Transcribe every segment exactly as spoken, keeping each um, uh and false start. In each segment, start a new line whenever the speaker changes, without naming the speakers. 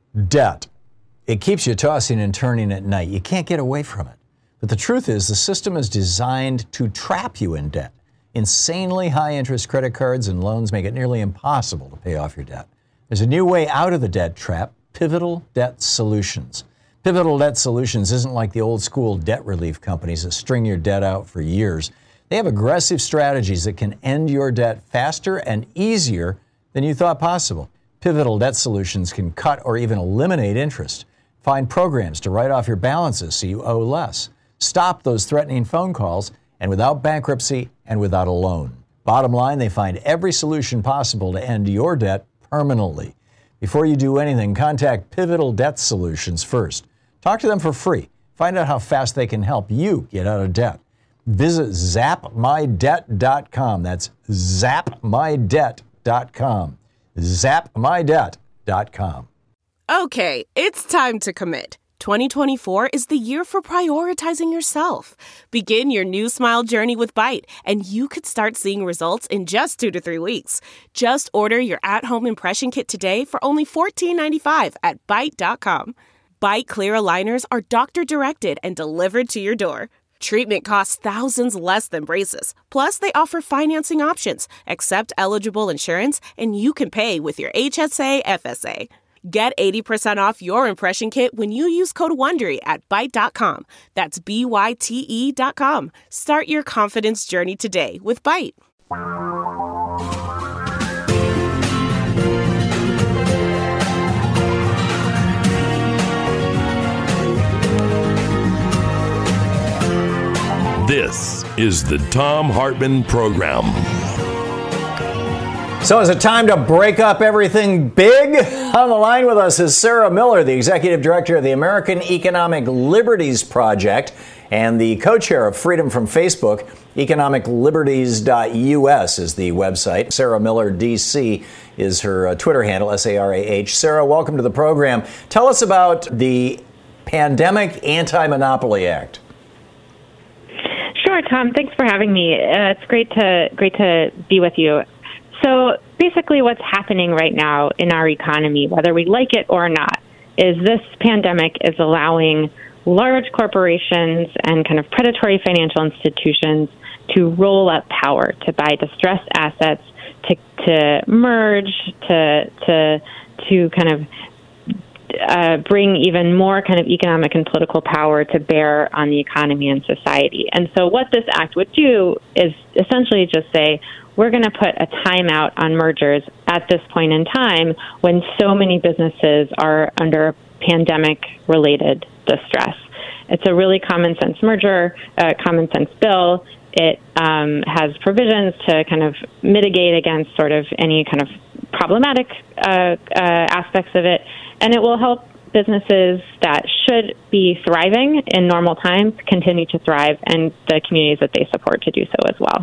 Debt. It keeps you tossing and turning at night. You can't get away from it. But the truth is, the system is designed to trap you in debt. Insanely high interest credit cards and loans make it nearly impossible to pay off your debt. There's a new way out of the debt trap: Pivotal Debt Solutions. Pivotal Debt Solutions isn't like the old school debt relief companies that string your debt out for years. They have aggressive strategies that can end your debt faster and easier than you thought possible. Pivotal Debt Solutions can cut or even eliminate interest. Find programs to write off your balances so you owe less. Stop those threatening phone calls, and without bankruptcy and without a loan. Bottom line, they find every solution possible to end your debt permanently. Before you do anything, contact Pivotal Debt Solutions first. Talk to them for free. Find out how fast they can help you get out of debt. Visit zap my debt dot com. That's zap my debt dot com. zap my debt dot com.
Okay, it's time to commit. twenty twenty-four is the year for prioritizing yourself. Begin your new smile journey with Byte, and you could start seeing results in just two to three weeks. Just order your at-home impression kit today for only fourteen ninety-five at byte dot com. Byte clear aligners are doctor-directed and delivered to your door. Treatment costs thousands less than braces. Plus, they offer financing options, accept eligible insurance, and you can pay with your H S A F S A. Get eighty percent off your impression kit when you use code WONDERY at byte dot com. That's B Y T E dot com. Start your confidence journey today with Byte.
This is the Thom Hartmann Program.
So is it time to break up everything big? On the line with us is Sarah Miller, the Executive Director of the American Economic Liberties Project and the co-chair of Freedom from Facebook. economic liberties dot U S is the website. Sarah Miller, D C, is her uh, Twitter handle, S A R A H. Sarah, welcome to the program. Tell us about the Pandemic Anti-Monopoly Act.
Sure, Tom. Thanks for having me. Uh, it's great to great to be with you. So basically what's happening right now in our economy, whether we like it or not, is this pandemic is allowing large corporations and kind of predatory financial institutions to roll up power, to buy distressed assets, to to merge, to to to kind of uh, bring even more kind of economic and political power to bear on the economy and society. And so what this act would do is essentially just say, we're going to put a timeout on mergers at this point in time when so many businesses are under pandemic-related distress. It's a really common sense merger, a common sense bill. It um, has provisions to kind of mitigate against sort of any kind of problematic uh, uh, aspects of it, and it will help businesses that should be thriving in normal times continue to thrive, and the communities that they support to do so as well.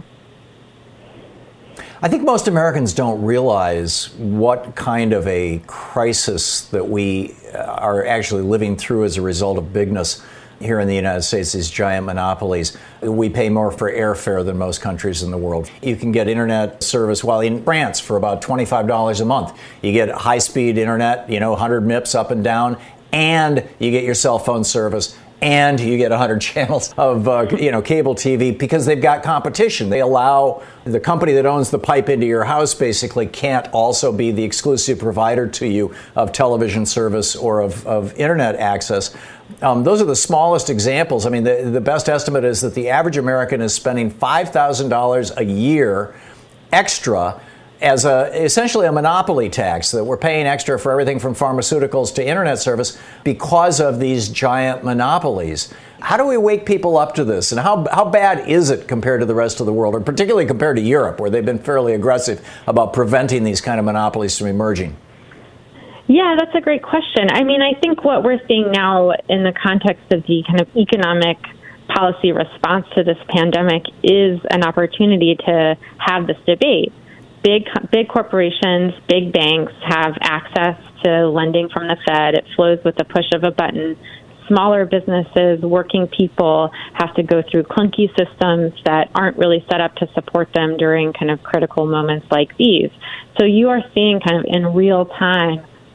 I think most Americans don't realize what kind of a crisis that we are actually living through as a result of bigness here in the United States, these giant monopolies. We pay more for airfare than most countries in the world. You can get internet service, while in France, for about twenty-five dollars a month. You get high-speed internet, you know, one hundred meps up and down, and you get your cell phone service, and you get one hundred channels of, uh, you know, cable T V, because they've got competition. They allow the company that owns the pipe into your house basically can't also be the exclusive provider to you of television service or of, of internet access. Um, those are the smallest examples. I mean, the, the best estimate is that the average American is spending five thousand dollars a year extra as a essentially a monopoly tax, that we're paying extra for everything from pharmaceuticals to internet service because of these giant monopolies. How do we wake people up to this? And how how bad is it compared to the rest of the world, or particularly compared to Europe, where they've been fairly aggressive about preventing these kind of monopolies from emerging?
Yeah, that's a great question. I mean, I think what we're seeing now in the context of the kind of economic policy response to this pandemic is an opportunity to have this debate. Big big corporations, big banks have access to lending from the Fed. It flows with the push of a button. Smaller businesses, working people have to go through clunky systems that aren't really set up to support them during kind of critical moments like these. So you are seeing kind of in real time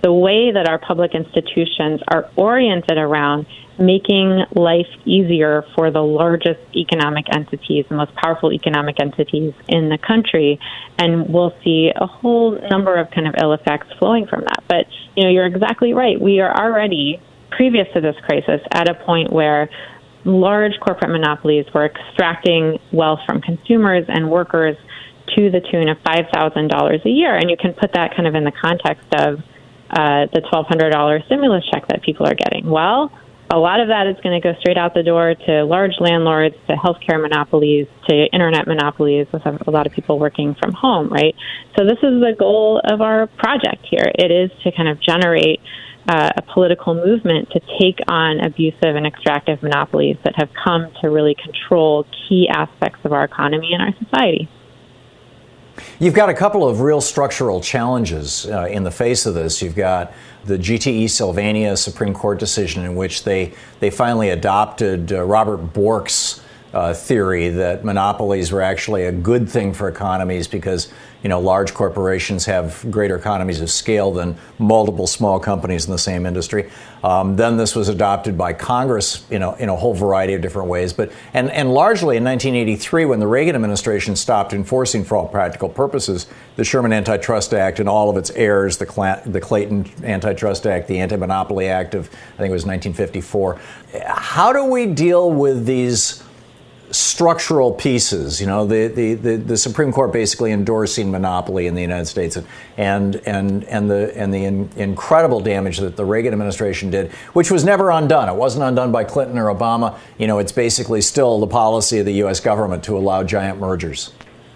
the way that our public institutions are oriented around making life easier for the largest economic entities, the most powerful economic entities in the country. And we'll see a whole number of kind of ill effects flowing from that. But, you know, you're exactly right. We are already, previous to this crisis, at a point where large corporate monopolies were extracting wealth from consumers and workers to the tune of five thousand dollars a year. And you can put that kind of in the context of uh, the twelve hundred dollars stimulus check that people are getting. Well, a lot of that is going to go straight out the door to large landlords, to healthcare monopolies, to internet monopolies, with a lot of people working from home, right? So this is the goal of our project here. It is to kind of generate uh, a political movement to take on abusive and extractive monopolies that have come to really control key aspects of our economy and our society.
You've got a couple of real structural challenges uh, in the face of this. You've got the G T E Sylvania Supreme Court decision in which they, they finally adopted uh, Robert Bork's uh, theory that monopolies were actually a good thing for economies because, you know, large corporations have greater economies of scale than multiple small companies in the same industry. Um, then this was adopted by Congress, you know, in a whole variety of different ways. But and, and largely in nineteen eighty-three, when the Reagan administration stopped enforcing, for all practical purposes, the Sherman Antitrust Act and all of its heirs, the, Cla- the Clayton Antitrust Act, the Anti-Monopoly Act of, I think it was nineteen fifty-four. How do we deal with these structural pieces, you know, the, the, the, the Supreme Court basically endorsing monopoly in the United States, and and and the and the in, incredible damage that the Reagan administration did, which was never undone. It wasn't undone by Clinton or Obama. You know, it's basically still the policy of the U S government to allow giant mergers.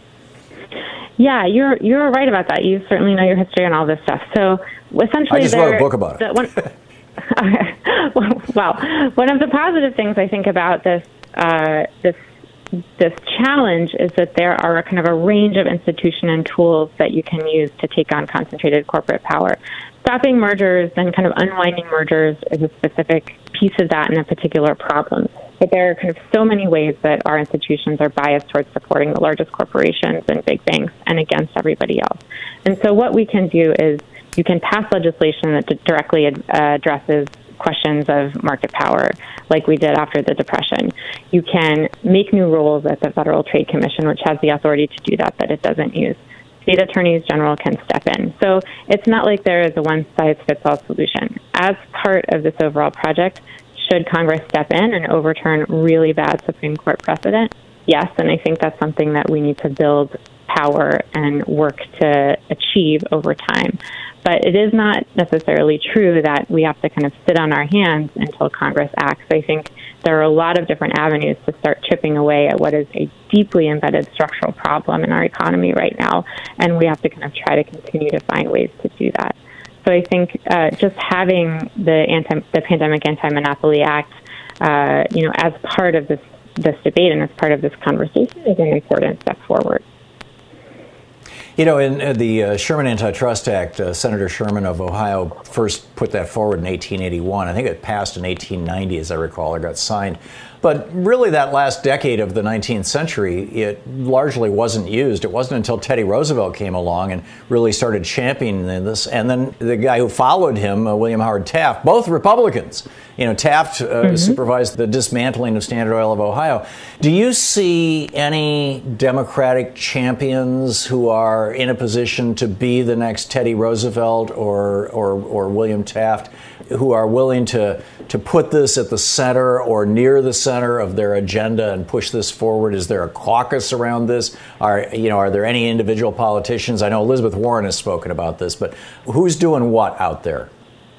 Yeah, you're you're right about that. You certainly know your history on all this stuff. So essentially,
I just wrote a book about it.
One, well, one of the positive things I think about this uh, this this challenge is that there are a kind of a range of institution and tools that you can use to take on concentrated corporate power. Stopping mergers and kind of unwinding mergers is a specific piece of that in a particular problem. But there are kind of so many ways that our institutions are biased towards supporting the largest corporations and big banks and against everybody else. And so what we can do is you can pass legislation that directly ad- addresses questions of market power, like we did after the Depression. You can make new rules at the Federal Trade Commission, which has the authority to do that, that it doesn't use. State attorneys general can step in. So it's not like there is a one-size-fits-all solution. As part of this overall project, should Congress step in and overturn really bad Supreme Court precedent? Yes, and I think that's something that we need to build power and work to achieve over time. But it is not necessarily true that we have to kind of sit on our hands until Congress acts. I think there are a lot of different avenues to start chipping away at what is a deeply embedded structural problem in our economy right now, and we have to kind of try to continue to find ways to do that. So I think uh, just having the anti, the Pandemic Anti-Monopoly Act, uh, you know, as part of this this debate and as part of this conversation is an important step forward.
You know, in uh, the uh, Sherman Antitrust Act, uh, Senator Sherman of Ohio first put that forward in eighteen eighty-one. I think it passed in eighteen ninety, as I recall, or got signed. But really, that last decade of the nineteenth century, it largely wasn't used. It wasn't until Teddy Roosevelt came along and really started championing this. And then the guy who followed him, uh, William Howard Taft, both Republicans. You know, Taft uh, mm-hmm. supervised the dismantling of Standard Oil of Ohio. Do you see any Democratic champions who are in a position to be the next Teddy Roosevelt or or, or William Taft, who are willing to to put this at the center or near the center of their agenda and push this forward? Is there a caucus around this? Are you know are there any individual politicians? I know Elizabeth Warren has spoken about this, but who's doing what out there?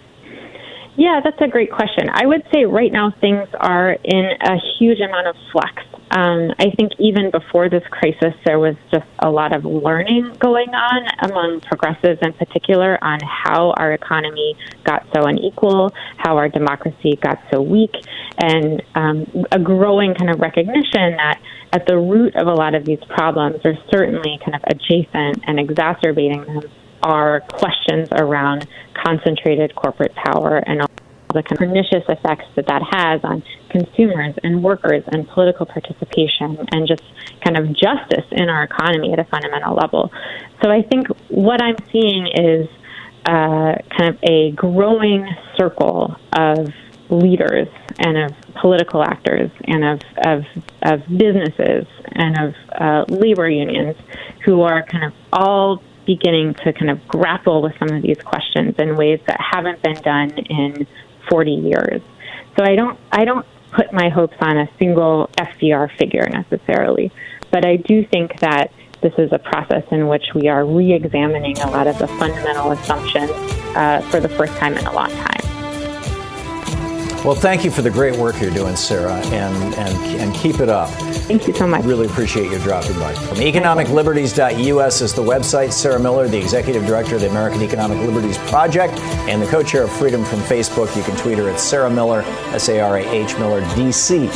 Yeah, that's a great question. I would say right now things are in a huge amount of flux. Um, I think even before this crisis, there was just a lot of learning going on among progressives in particular on how our economy got so unequal, how our democracy got so weak, and um, a growing kind of recognition that at the root of a lot of these problems, or certainly kind of adjacent and exacerbating them, are questions around concentrated corporate power and all the kind of pernicious effects that that has on consumers and workers and political participation and just kind of justice in our economy at a fundamental level. So I think what I'm seeing is uh, kind of a growing circle of leaders and of political actors and of of, of businesses and of uh, labor unions who are kind of all beginning to kind of grapple with some of these questions in ways that haven't been done in forty years. So I don't I don't put my hopes on a single F D R figure necessarily, but I do think that this is a process in which we are re-examining a lot of the fundamental assumptions uh, for the first time in a long time.
Well, thank you for the great work you're doing, Sarah, and, and, and keep it up.
Thank you so much.
Really appreciate you dropping by. From economic liberties dot U S is the website. Sarah Miller, the Executive Director of the American Economic Liberties Project and the co-chair of Freedom from Facebook. You can tweet her at Sarah Miller, S A R A H Miller, D C.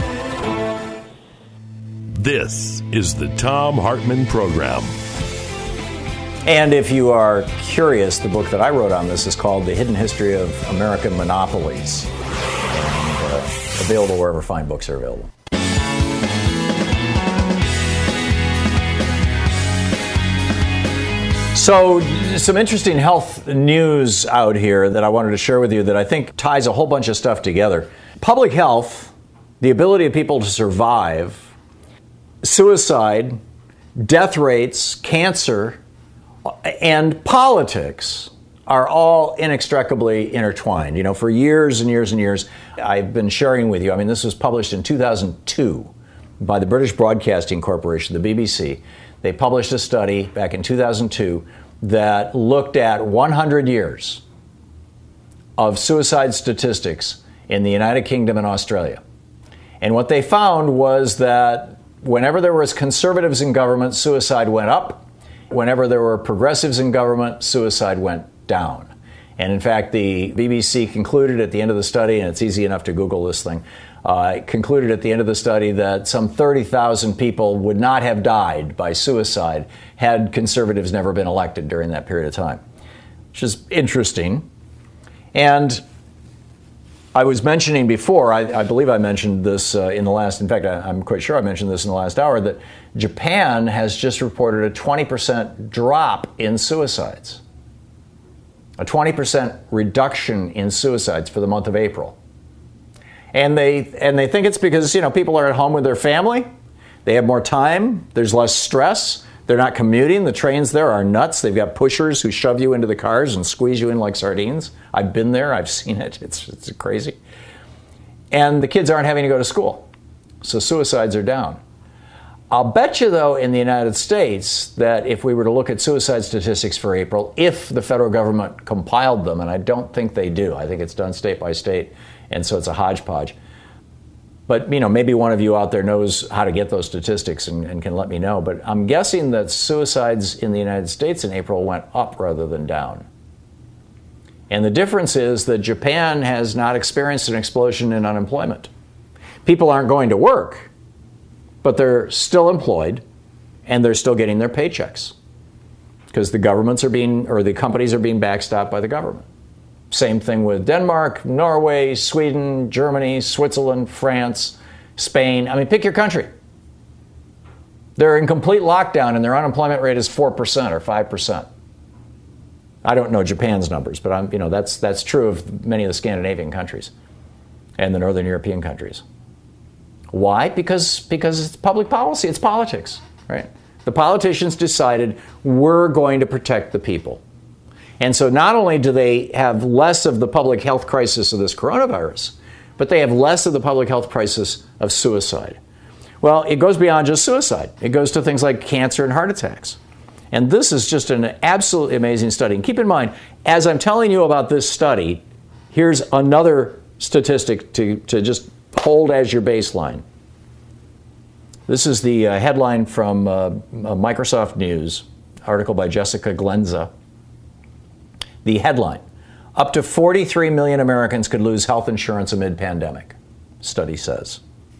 This is the Thom Hartmann Program.
And if you are curious, the book that I wrote on this is called The Hidden History of American Monopolies. And, uh, available wherever fine books are available. So, some interesting health news out here that I wanted to share with you that I think ties a whole bunch of stuff together. Public health, the ability of people to survive, suicide, death rates, cancer, and politics are all inextricably intertwined. You know, for years and years and years, I've been sharing with you. I mean, this was published in two thousand two by the British Broadcasting Corporation, the B B C. They published a study back in two thousand two that looked at one hundred years of suicide statistics in the United Kingdom and Australia. And what they found was that whenever there was conservatives in government, suicide went up. Whenever there were progressives in government, suicide went down. And in fact, the B B C concluded at the end of the study, and it's easy enough to Google this thing, uh, concluded at the end of the study that some thirty thousand people would not have died by suicide had conservatives never been elected during that period of time, which is interesting. And I was mentioning before, I, I believe I mentioned this uh, in the last, in fact, I, I'm quite sure I mentioned this in the last hour, that Japan has just reported a twenty percent drop in suicides. A twenty percent reduction in suicides for the month of April. And they and they think it's because, you know, people are at home with their family. They have more time. There's less stress. They're not commuting. The trains there are nuts. They've got pushers who shove you into the cars and squeeze you in like sardines. I've been there. I've seen it. It's, it's crazy. And the kids aren't having to go to school. So suicides are down. I'll bet you, though, in the United States, that if we were to look at suicide statistics for April, if the federal government compiled them, and I don't think they do, I think it's done state by state, and so it's a hodgepodge. But, you know, maybe one of you out there knows how to get those statistics and, and can let me know. But I'm guessing that suicides in the United States in April went up rather than down. And the difference is that Japan has not experienced an explosion in unemployment. People aren't going to work, but they're still employed and they're still getting their paychecks because the governments are being, or the companies are being backstopped by the government. Same thing with Denmark, Norway, Sweden, Germany, Switzerland, France, Spain. I mean, pick your country. They're in complete lockdown and their unemployment rate is four percent or five percent. I don't know Japan's numbers, but I'm, you know, that's that's true of many of the Scandinavian countries and the Northern European countries. Why? Because because it's public policy, it's politics, right? The politicians decided we're going to protect the people. And so not only do they have less of the public health crisis of this coronavirus, but they have less of the public health crisis of suicide. Well, it goes beyond just suicide. It goes to things like cancer and heart attacks. And this is just an absolutely amazing study. And keep in mind, as I'm telling you about this study, here's another statistic to, to just hold as your baseline. This is the uh, headline from uh, Microsoft News, article by Jessica Glenza. The headline, up to forty-three million Americans could lose health insurance amid pandemic, study says.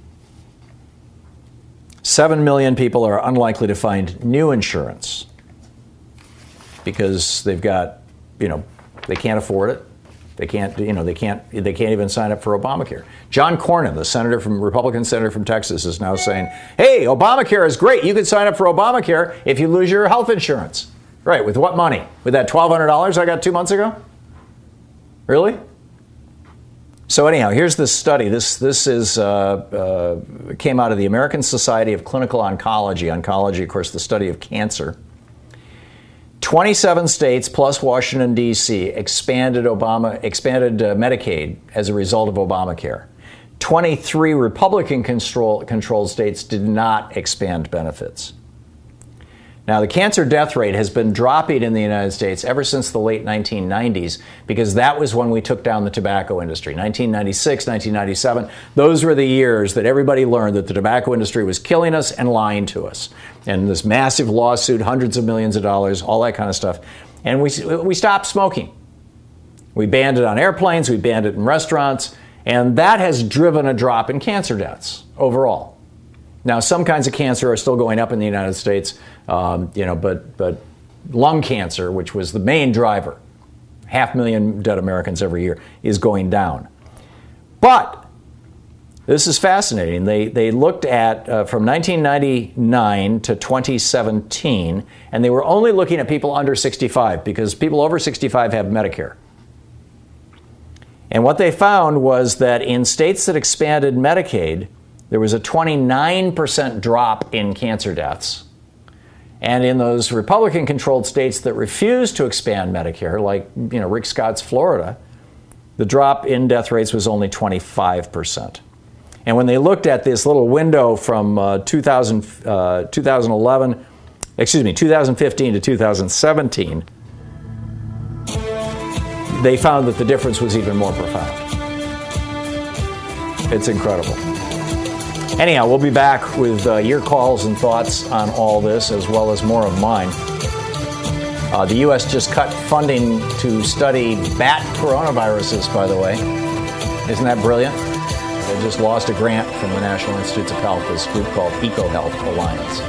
seven million people are unlikely to find new insurance because they've got, you know, they can't afford it. They can't, you know, they can't, they can't even sign up for Obamacare. John Cornyn, the senator from, Republican senator from Texas, is now saying, hey, Obamacare is great. You can sign up for Obamacare if you lose your health insurance. Right, with what money? With that twelve hundred dollars I got two months ago? Really? So anyhow, here's this study. This this is uh, uh, came out of the American Society of Clinical Oncology. Oncology, of course, the study of cancer. twenty-seven states plus Washington, D C expanded Obama expanded uh, Medicaid as a result of Obamacare. twenty-three Republican control, controlled states did not expand benefits. Now, the cancer death rate has been dropping in the United States ever since the late nineteen nineties, because that was when we took down the tobacco industry. nineteen ninety-six, nineteen ninety-seven, those were the years that everybody learned that the tobacco industry was killing us and lying to us. And this massive lawsuit, hundreds of millions of dollars, all that kind of stuff. And we, we stopped smoking. We banned it on airplanes, we banned it in restaurants, and that has driven a drop in cancer deaths overall. Now, some kinds of cancer are still going up in the United States, um, you know, but but lung cancer, which was the main driver, half million dead Americans every year, is going down. But this is fascinating. They they looked at uh, from nineteen ninety-nine to twenty seventeen, and they were only looking at people under sixty-five, because people over sixty-five have Medicare. And what they found was that in states that expanded Medicaid, there was a twenty-nine percent drop in cancer deaths. And in those Republican-controlled states that refused to expand Medicare, like, you know, Rick Scott's Florida, the drop in death rates was only twenty-five percent. And when they looked at this little window from uh, two thousand, uh, two thousand eleven, excuse me, two thousand fifteen to two thousand seventeen, they found that the difference was even more profound. It's incredible. Anyhow, we'll be back with uh, your calls and thoughts on all this, as well as more of mine. Uh, the U S just cut funding to study bat coronaviruses, by the way. Isn't that brilliant? They just lost a grant from the National Institutes of Health, this group called EcoHealth Alliance.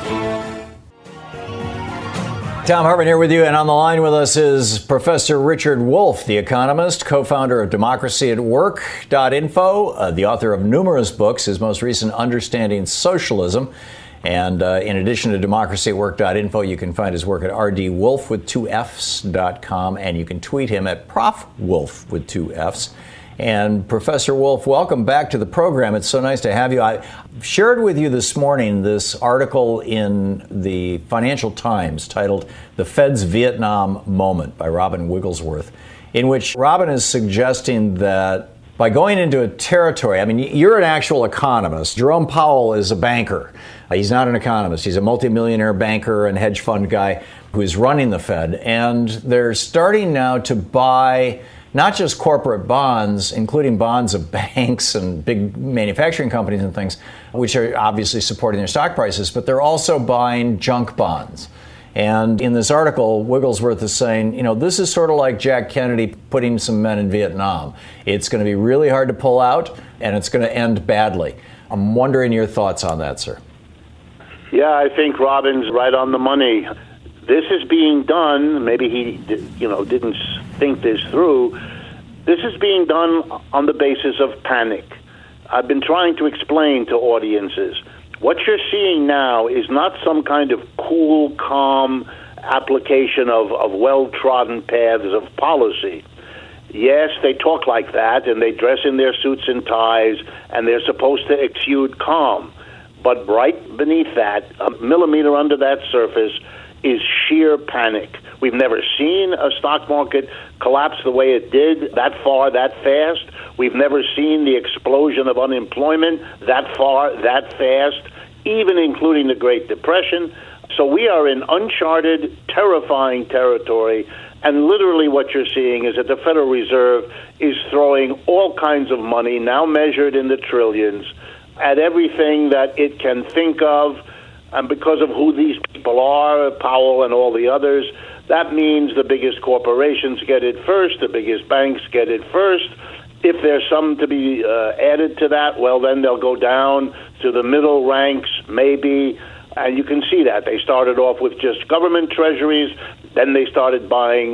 Thom Hartmann here with you, and on the line with us is Professor Richard Wolff, the economist, co-founder of democracy at work dot info, uh, the author of numerous books, his most recent, Understanding Socialism. And uh, in addition to democracy at work dot info, you can find his work at r d wolff with two F's dot com, and you can tweet him at Prof Wolff with two F's. And Professor Wolff, welcome back to the program. It's so nice to have you. I shared with you this morning this article in the Financial Times titled "The Fed's Vietnam Moment" by Robin Wigglesworth, in which Robin is suggesting that by going into a territory, I mean, you're an actual economist. Jerome Powell is a banker. He's not an economist. He's a multimillionaire banker and hedge fund guy who is running the Fed. And they're starting now to buy not just corporate bonds, including bonds of banks and big manufacturing companies and things, which are obviously supporting their stock prices, but they're also buying junk bonds. And in this article, Wigglesworth is saying, you know, this is sort of like Jack Kennedy putting some men in Vietnam. It's going to be really hard to pull out, and it's going to end badly. I'm wondering your thoughts on that, sir.
Yeah, I think Robin's right on the money. This is being done, maybe he, you know, didn't think this through. This is being done on the basis of panic. I've been trying to explain to audiences. What you're seeing now is not some kind of cool, calm application of, of well-trodden paths of policy. Yes, they talk like that, and they dress in their suits and ties, and they're supposed to exude calm. But right beneath that, a millimeter under that surface, is sheer panic. We've never seen a stock market collapse the way it did, that far, that fast. We've never seen the explosion of unemployment that far, that fast, even including the Great Depression. So we are in uncharted, terrifying territory, and literally what you're seeing is that the Federal Reserve is throwing all kinds of money, now measured in the trillions, at everything that it can think of. And because of who these people are, Powell and all the others, that means the biggest corporations get it first, the biggest banks get it first. If there's some to be uh, added to that, well, then they'll go down to the middle ranks, maybe. And you can see that. They started off with just government treasuries, then they started buying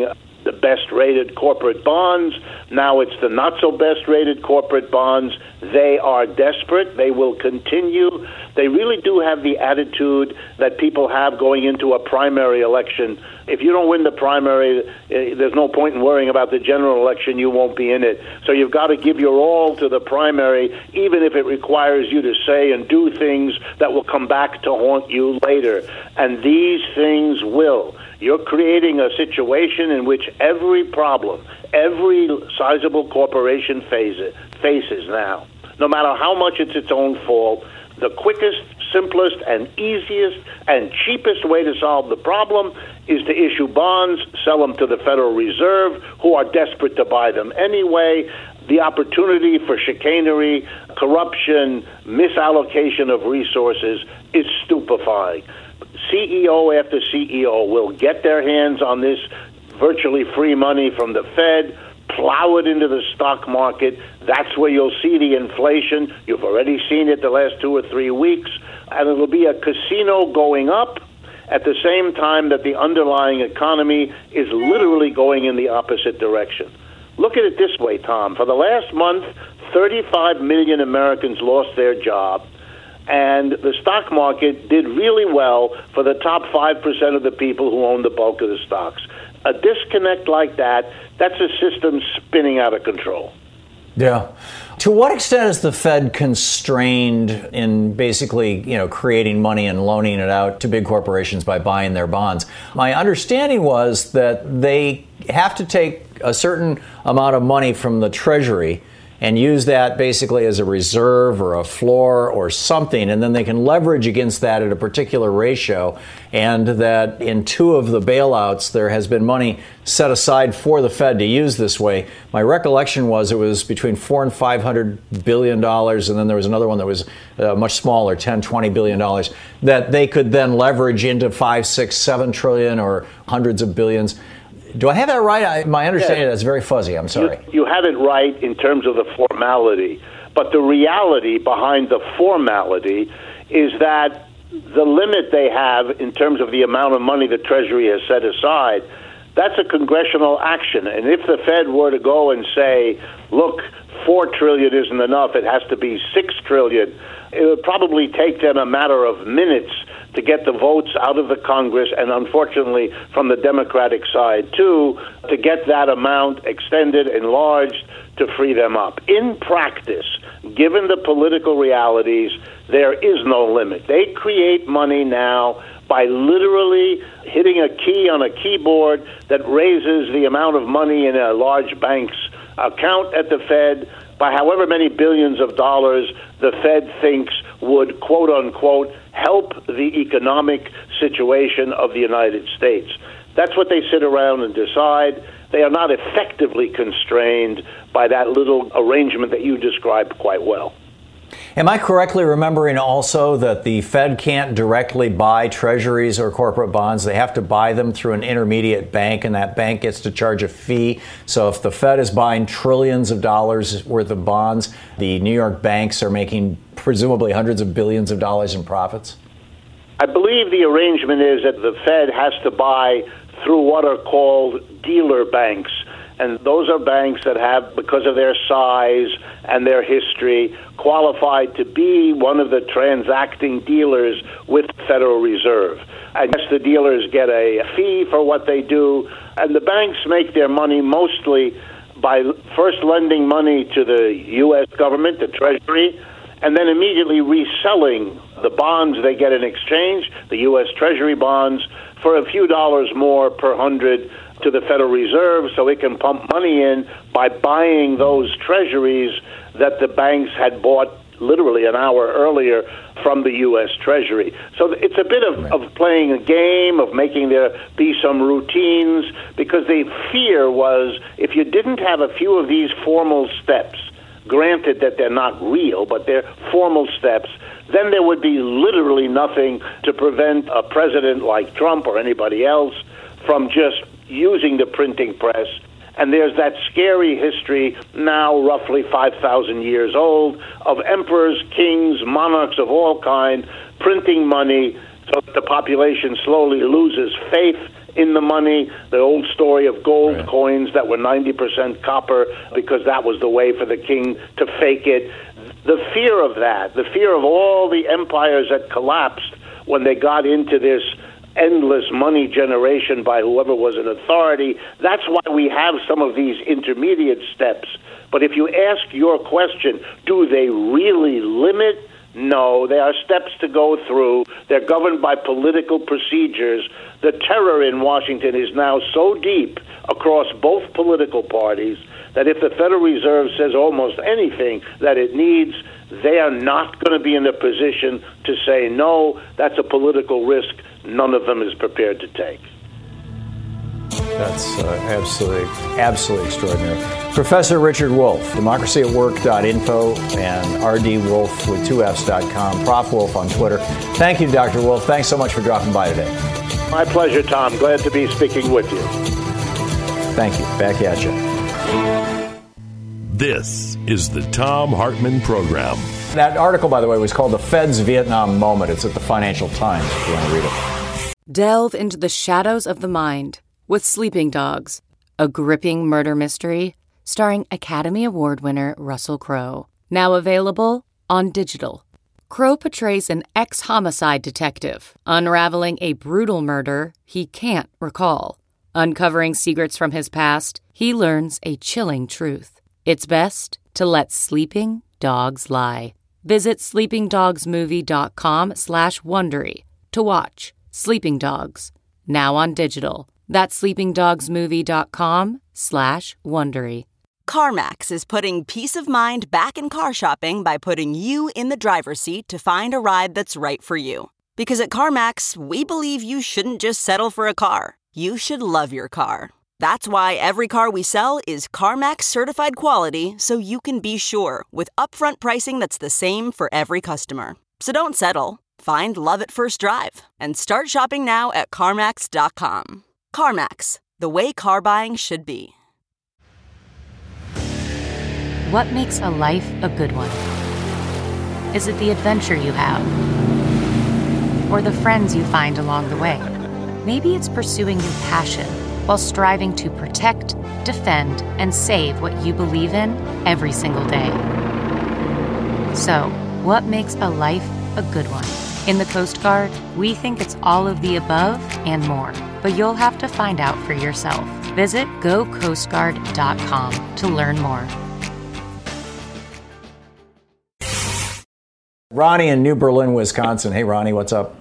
the best-rated corporate bonds. Now it's the not-so-best-rated corporate bonds. They are desperate. They will continue. They really do have the attitude that people have going into a primary election. If you don't win the primary, there's no point in worrying about the general election. You won't be in it. So you've got to give your all to the primary, even if it requires you to say and do things that will come back to haunt you later. And these things will. You're creating a situation in which every problem, every sizable corporation faces, faces now, no matter how much it's its own fault, the quickest, simplest, and easiest and cheapest way to solve the problem is to issue bonds, sell them to the Federal Reserve, who are desperate to buy them anyway. The opportunity for chicanery, corruption, misallocation of resources is stupefying. C E O after C E O will get their hands on this virtually free money from the Fed, plow it into the stock market. That's where you'll see the inflation. You've already seen it the last two or three weeks. And it'll be a casino going up at the same time that the underlying economy is literally going in the opposite direction. Look at it this way, Tom. For the last month, thirty-five million Americans lost their job. And the stock market did really well for the top five percent of the people who own the bulk of the stocks. A disconnect like that, that's a system spinning out of control.
Yeah. To what extent is the Fed constrained in basically, you know, creating money and loaning it out to big corporations by buying their bonds? My understanding was that they have to take a certain amount of money from the Treasury and use that basically as a reserve or a floor or something, and then they can leverage against that at a particular ratio, and that in two of the bailouts there has been money set aside for the Fed to use this way. My recollection was it was between four and five hundred billion dollars, and then there was another one that was uh, much smaller, ten, twenty billion dollars, that they could then leverage into five, six, seven trillion or hundreds of billions. Do I have that right? I, my understanding is very fuzzy. I'm sorry.
You, you have it right in terms of the formality. But the reality behind the formality is that the limit they have in terms of the amount of money the Treasury has set aside, that's a congressional action. And if the Fed were to go and say, look, four trillion dollars isn't enough, it has to be six trillion dollars, it would probably take them a matter of minutes to get the votes out of the Congress, and unfortunately from the Democratic side too, to get that amount extended, enlarged, to free them up. In practice, given the political realities, there is no limit. They create money now by literally hitting a key on a keyboard that raises the amount of money in a large bank's account at the Fed by however many billions of dollars the Fed thinks would, quote unquote, help the economic situation of the United States. That's what they sit around and decide. They are not effectively constrained by that little arrangement that you described quite well.
Am I correctly remembering also that the Fed can't directly buy treasuries or corporate bonds? They have to buy them through an intermediate bank, and that bank gets to charge a fee. So if the Fed is buying trillions of dollars worth of bonds, the New York banks are making presumably hundreds of billions of dollars in profits?
I believe the arrangement is that the Fed has to buy through what are called dealer banks. And those are banks that have, because of their size and their history, qualified to be one of the transacting dealers with the Federal Reserve. I guess the dealers get a fee for what they do, and the banks make their money mostly by first lending money to the U S government, the Treasury, and then immediately reselling the bonds they get in exchange, the U S Treasury bonds, for a few dollars more per hundred to the Federal Reserve, so it can pump money in by buying those treasuries that the banks had bought literally an hour earlier from the U S Treasury. So it's a bit of, of playing a game, of making there be some routines, because the fear was if you didn't have a few of these formal steps, granted that they're not real, but they're formal steps, then there would be literally nothing to prevent a president like Trump or anybody else from just using the printing press. And there's that scary history, now roughly five thousand years old, of emperors, kings, monarchs of all kinds printing money so that the population slowly loses faith in the money. The old story of gold
right.
coins that were ninety percent copper because that was the way for the king to fake it. The fear of that, the fear of all the empires that collapsed when they got into this endless money generation by whoever was an authority, that's why we have some of these intermediate steps. But if you ask your question, do they really limit? No, there are steps to go through. They're governed by political procedures. The terror in Washington is now so deep across both political parties that if the Federal Reserve says almost anything that it needs, they are not going to be in a position to say, no, that's a political risk none of them is prepared to take.
That's uh, absolutely, absolutely extraordinary. Professor Richard Wolff, democracy at work dot info and R D Wolff with two F's dot com, Prof Wolff on Twitter. Thank you, Doctor Wolff. Thanks so much for dropping by today.
My pleasure, Tom. Glad to be speaking with you.
Thank you. Back at you.
This is the Thom Hartmann Program.
That article, by the way, was called The Fed's Vietnam Moment. It's at the Financial Times if you want to read it.
Delve into the shadows of the mind with Sleeping Dogs, a gripping murder mystery starring Academy Award winner Russell Crowe. Now available on digital. Crowe portrays an ex-homicide detective unraveling a brutal murder he can't recall. Uncovering secrets from his past, he learns a chilling truth. It's best to let sleeping dogs lie. Visit sleepingdogsmovie.com slash Wondery to watch Sleeping Dogs, now on digital. That's sleepingdogsmovie.com slash Wondery.
CarMax is putting peace of mind back in car shopping by putting you in the driver's seat to find a ride that's right for you. Because at CarMax, we believe you shouldn't just settle for a car. You should love your car. That's why every car we sell is CarMax certified quality, so you can be sure with upfront pricing that's the same for every customer. So don't settle. Find love at first drive and start shopping now at CarMax dot com. CarMax, the way car buying should be.
What makes a life a good one? Is it the adventure you have? Or the friends you find along the way? Maybe it's pursuing your passion while striving to protect, defend, and save what you believe in every single day. So, what makes a life a good one? In the Coast Guard, we think it's all of the above and more, but you'll have to find out for yourself. Visit go coast guard dot com to learn more.
Ronnie in New Berlin, Wisconsin. Hey, Ronnie, what's up?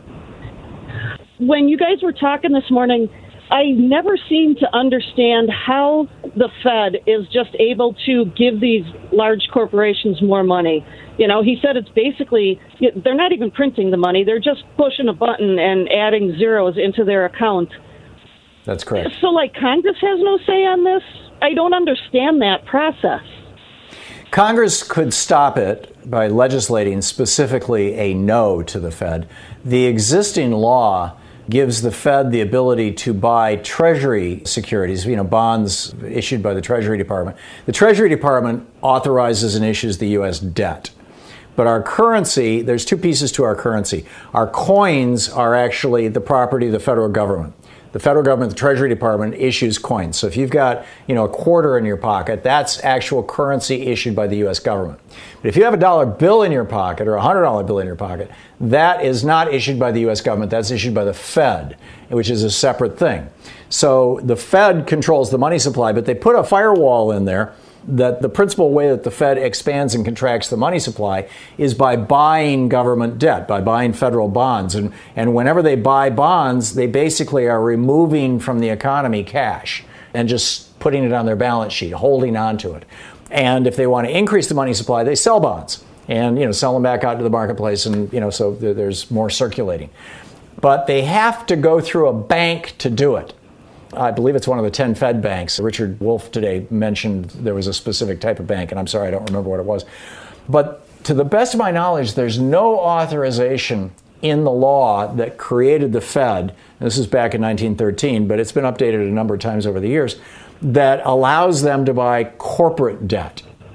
When you guys were talking this morning, I never seem to understand how the Fed is just able to give these large corporations more money. You know, he said it's basically, they're not even printing the money. They're just pushing a button and adding zeros into their account.
That's correct.
So, like, Congress has no say on this? I don't understand that process.
Congress could stop it by legislating specifically a no to the Fed. The existing law gives the Fed the ability to buy Treasury securities, you know, bonds issued by the Treasury Department. The Treasury Department authorizes and issues the U S debt. But our currency, there's two pieces to our currency. Our coins are actually the property of the federal government. The federal government, the Treasury Department, issues coins. So if you've got, you know, a quarter in your pocket, that's actual currency issued by the U S government. But if you have a dollar bill in your pocket or a hundred dollar bill in your pocket, that is not issued by the U S government. That's issued by the Fed, which is a separate thing. So the Fed controls the money supply, but they put a firewall in there that the principal way that the Fed expands and contracts the money supply is by buying government debt, by buying federal bonds. And, and whenever they buy bonds, they basically are removing from the economy cash and just putting it on their balance sheet, holding on to it. And if they want to increase the money supply, they sell bonds and, you know, sell them back out to the marketplace. And, you know, so there's more circulating. But they have to go through a bank to do it. I believe it's one of the ten Fed banks. Richard Wolff today mentioned there was a specific type of bank, and I'm sorry, I don't remember what it was. But to the best of my knowledge, there's no authorization in the law that created the Fed, this is back in nineteen thirteen, but it's been updated a number of times over the years, that allows them to buy corporate debt.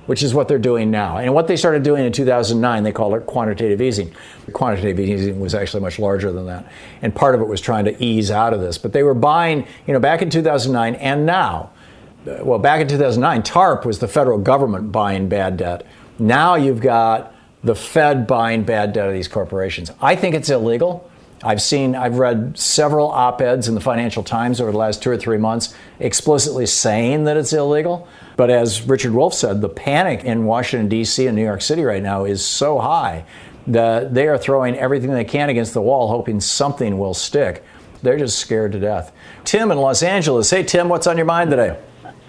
which is what they're doing now. And what they started doing in two thousand nine, they called it quantitative easing. Quantitative easing was actually much larger than that. And part of it was trying to ease out of this. But they were buying, you know, back in two thousand nine and now. Well, back in two thousand nine, TARP was the federal government buying bad debt. Now you've got the Fed buying bad debt of these corporations. I think it's illegal. I've seen, I've read several op-eds in the Financial Times over the last two or three months explicitly saying that it's illegal. But as Richard Wolff said, the panic in Washington, D C and New York City right now is so high that they are throwing everything they can against the wall, hoping something will stick. They're just scared to death. Tim in Los Angeles. Hey, Tim, what's on your mind today?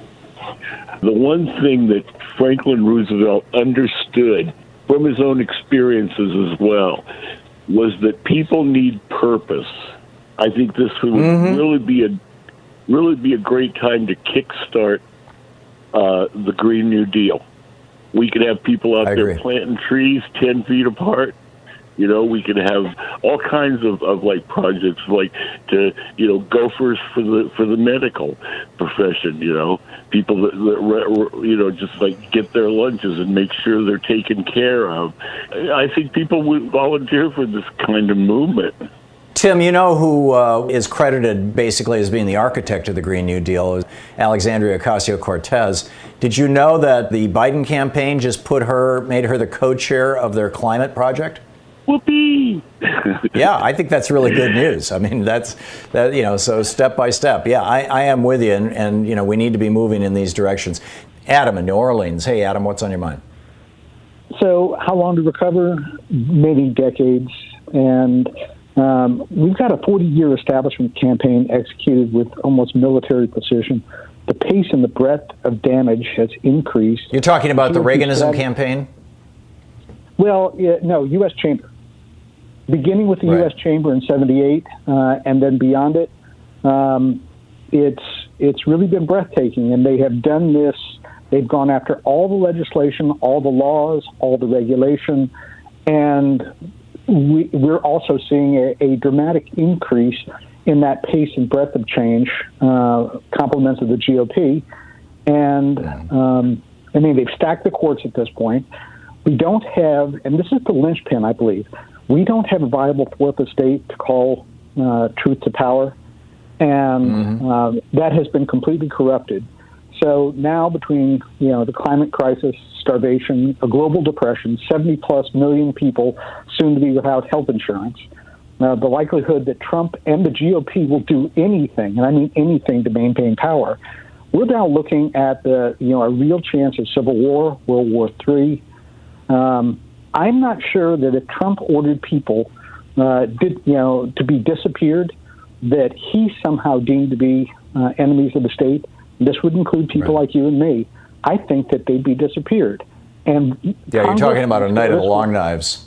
The one thing that Franklin Roosevelt understood from his own experiences as well was that people need purpose. I think this would mm-hmm. really be a really be a great time to kickstart uh, the Green New Deal. We could have people out
I
there
agree.
planting trees ten feet apart. You know, we could have all kinds of, of like projects, like to you know gophers for the for the medical profession. You know, people that, that you know just like get their lunches and make sure they're taken care of. I think people would volunteer for this kind of movement.
Tim, you know who uh, is credited basically as being the architect of the Green New Deal? Alexandria Ocasio-Cortez. Did you know that the Biden campaign just put her, made her the co-chair of their climate project?
Whoopee!
Yeah, I think that's really good news. I mean, that's, that, you know, so step by step. Yeah, I, I am with you, and, and, you know, we need to be moving in these directions. Adam in New Orleans. Hey, Adam, what's on your mind?
So how long to recover? Many decades. And um, we've got a forty-year establishment campaign executed with almost military precision. The pace and the breadth of damage has increased.
You're talking about the Reaganism campaign?
Well, yeah, no, U S Chamber. Beginning with the right. U S Chamber in seventy-eight, uh, and then beyond it, um, it's it's really been breathtaking. And they have done this. They've gone after all the legislation, all the laws, all the regulation, and we, we're also seeing a, a dramatic increase in that pace and breadth of change, uh, compliments of the G O P. And um, I mean, they've stacked the courts at this point. We don't have, and this is the linchpin, I believe, we don't have a viable fourth estate to call uh, truth to power, and mm-hmm. uh, that has been completely corrupted. So now between, you know, the climate crisis, starvation, a global depression, seventy plus million people soon to be without health insurance, uh, the likelihood that Trump and the G O P will do anything, and I mean anything, to maintain power, we're now looking at the, you know, a real chance of civil war, World War Three. Um, I'm not sure that if Trump ordered people uh, did, you know, to be disappeared, that he somehow deemed to be uh, enemies of the state. This would include people right. like you and me. I think that they'd be disappeared. And
yeah, Congress, you're talking about a night of the long knives.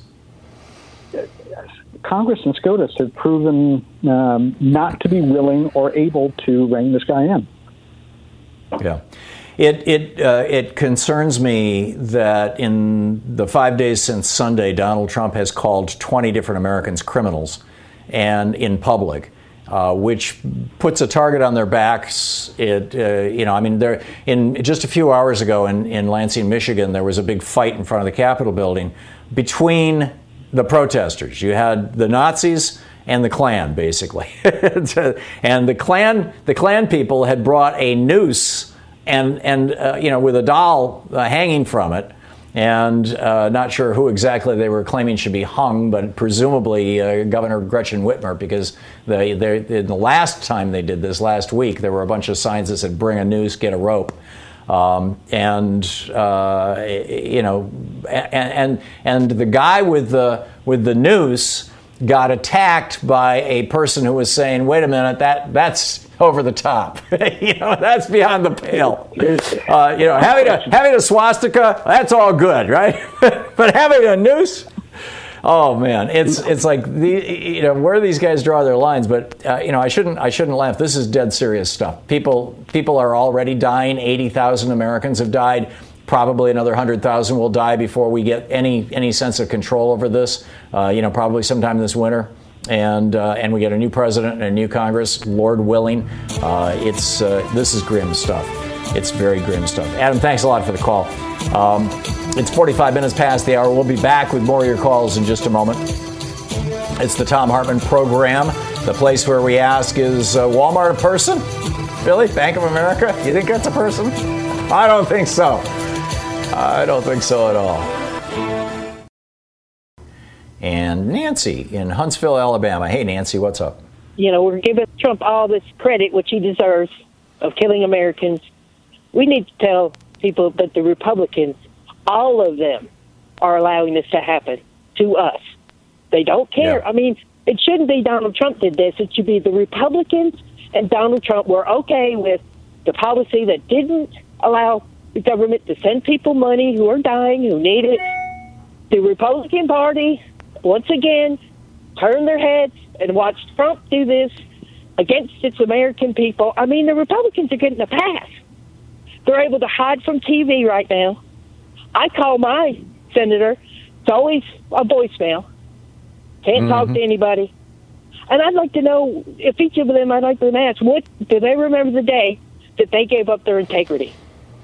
Congress and SCOTUS have proven um, not to be willing or able to rein this guy in.
Yeah. It it uh, it concerns me that in the five days since Sunday, Donald Trump has called twenty different Americans criminals, and in public, uh, which puts a target on their backs. It uh, you know I mean there in just a few hours ago in, in Lansing, Michigan, there was a big fight in front of the Capitol building between the protesters. You had the Nazis and the Klan, basically, and the Klan the Klan people had brought a noose. And, and uh, you know, with a doll uh, hanging from it, and uh, not sure who exactly they were claiming should be hung, but presumably uh, Governor Gretchen Whitmer, because they, they, the last time they did this, last week, there were a bunch of signs that said, bring a noose, get a rope. Um, and, uh, you know, and, and, and the guy with the, with the noose got attacked by a person who was saying, wait a minute, that that's over the top. you know, that's beyond the pale. Uh, you know, having a having a swastika, that's all good, right? But having a noose, oh man, it's it's like the you know where these guys draw their lines. But uh, you know, I shouldn't I shouldn't laugh. This is dead serious stuff. People people are already dying. eighty thousand Americans have died. Probably another one hundred thousand will die before we get any any sense of control over this. Uh, you know, probably sometime this winter. And uh, and we get a new president and a new Congress, Lord willing. Uh, it's uh, this is grim stuff. It's very grim stuff. Adam, thanks a lot for the call. Um, it's forty-five minutes past the hour. We'll be back with more of your calls in just a moment. It's the Thom Hartmann Program, the place where we ask, is uh, Walmart a person? Really? Bank of America? You think that's a person? I don't think so. I don't think so at all. And Nancy in Huntsville, Alabama. Hey, Nancy, what's up?
You know, we're giving Trump all this credit, which he deserves, of killing Americans. We need to tell people that the Republicans, all of them, are allowing this to happen to us. They don't care.
Yeah.
I mean, it shouldn't be Donald Trump did this. It should be the Republicans and Donald Trump were okay with the policy that didn't allow the government to send people money who are dying, who need it. The Republican Party, once again, turned their heads and watched Trump do this against its American people. I mean, the Republicans are getting a pass. They're able to hide from T V right now. I call my senator. It's always a voicemail. Can't mm-hmm. talk to anybody. And I'd like to know if each of them, I'd like to ask, what do they remember the day that they gave up their integrity?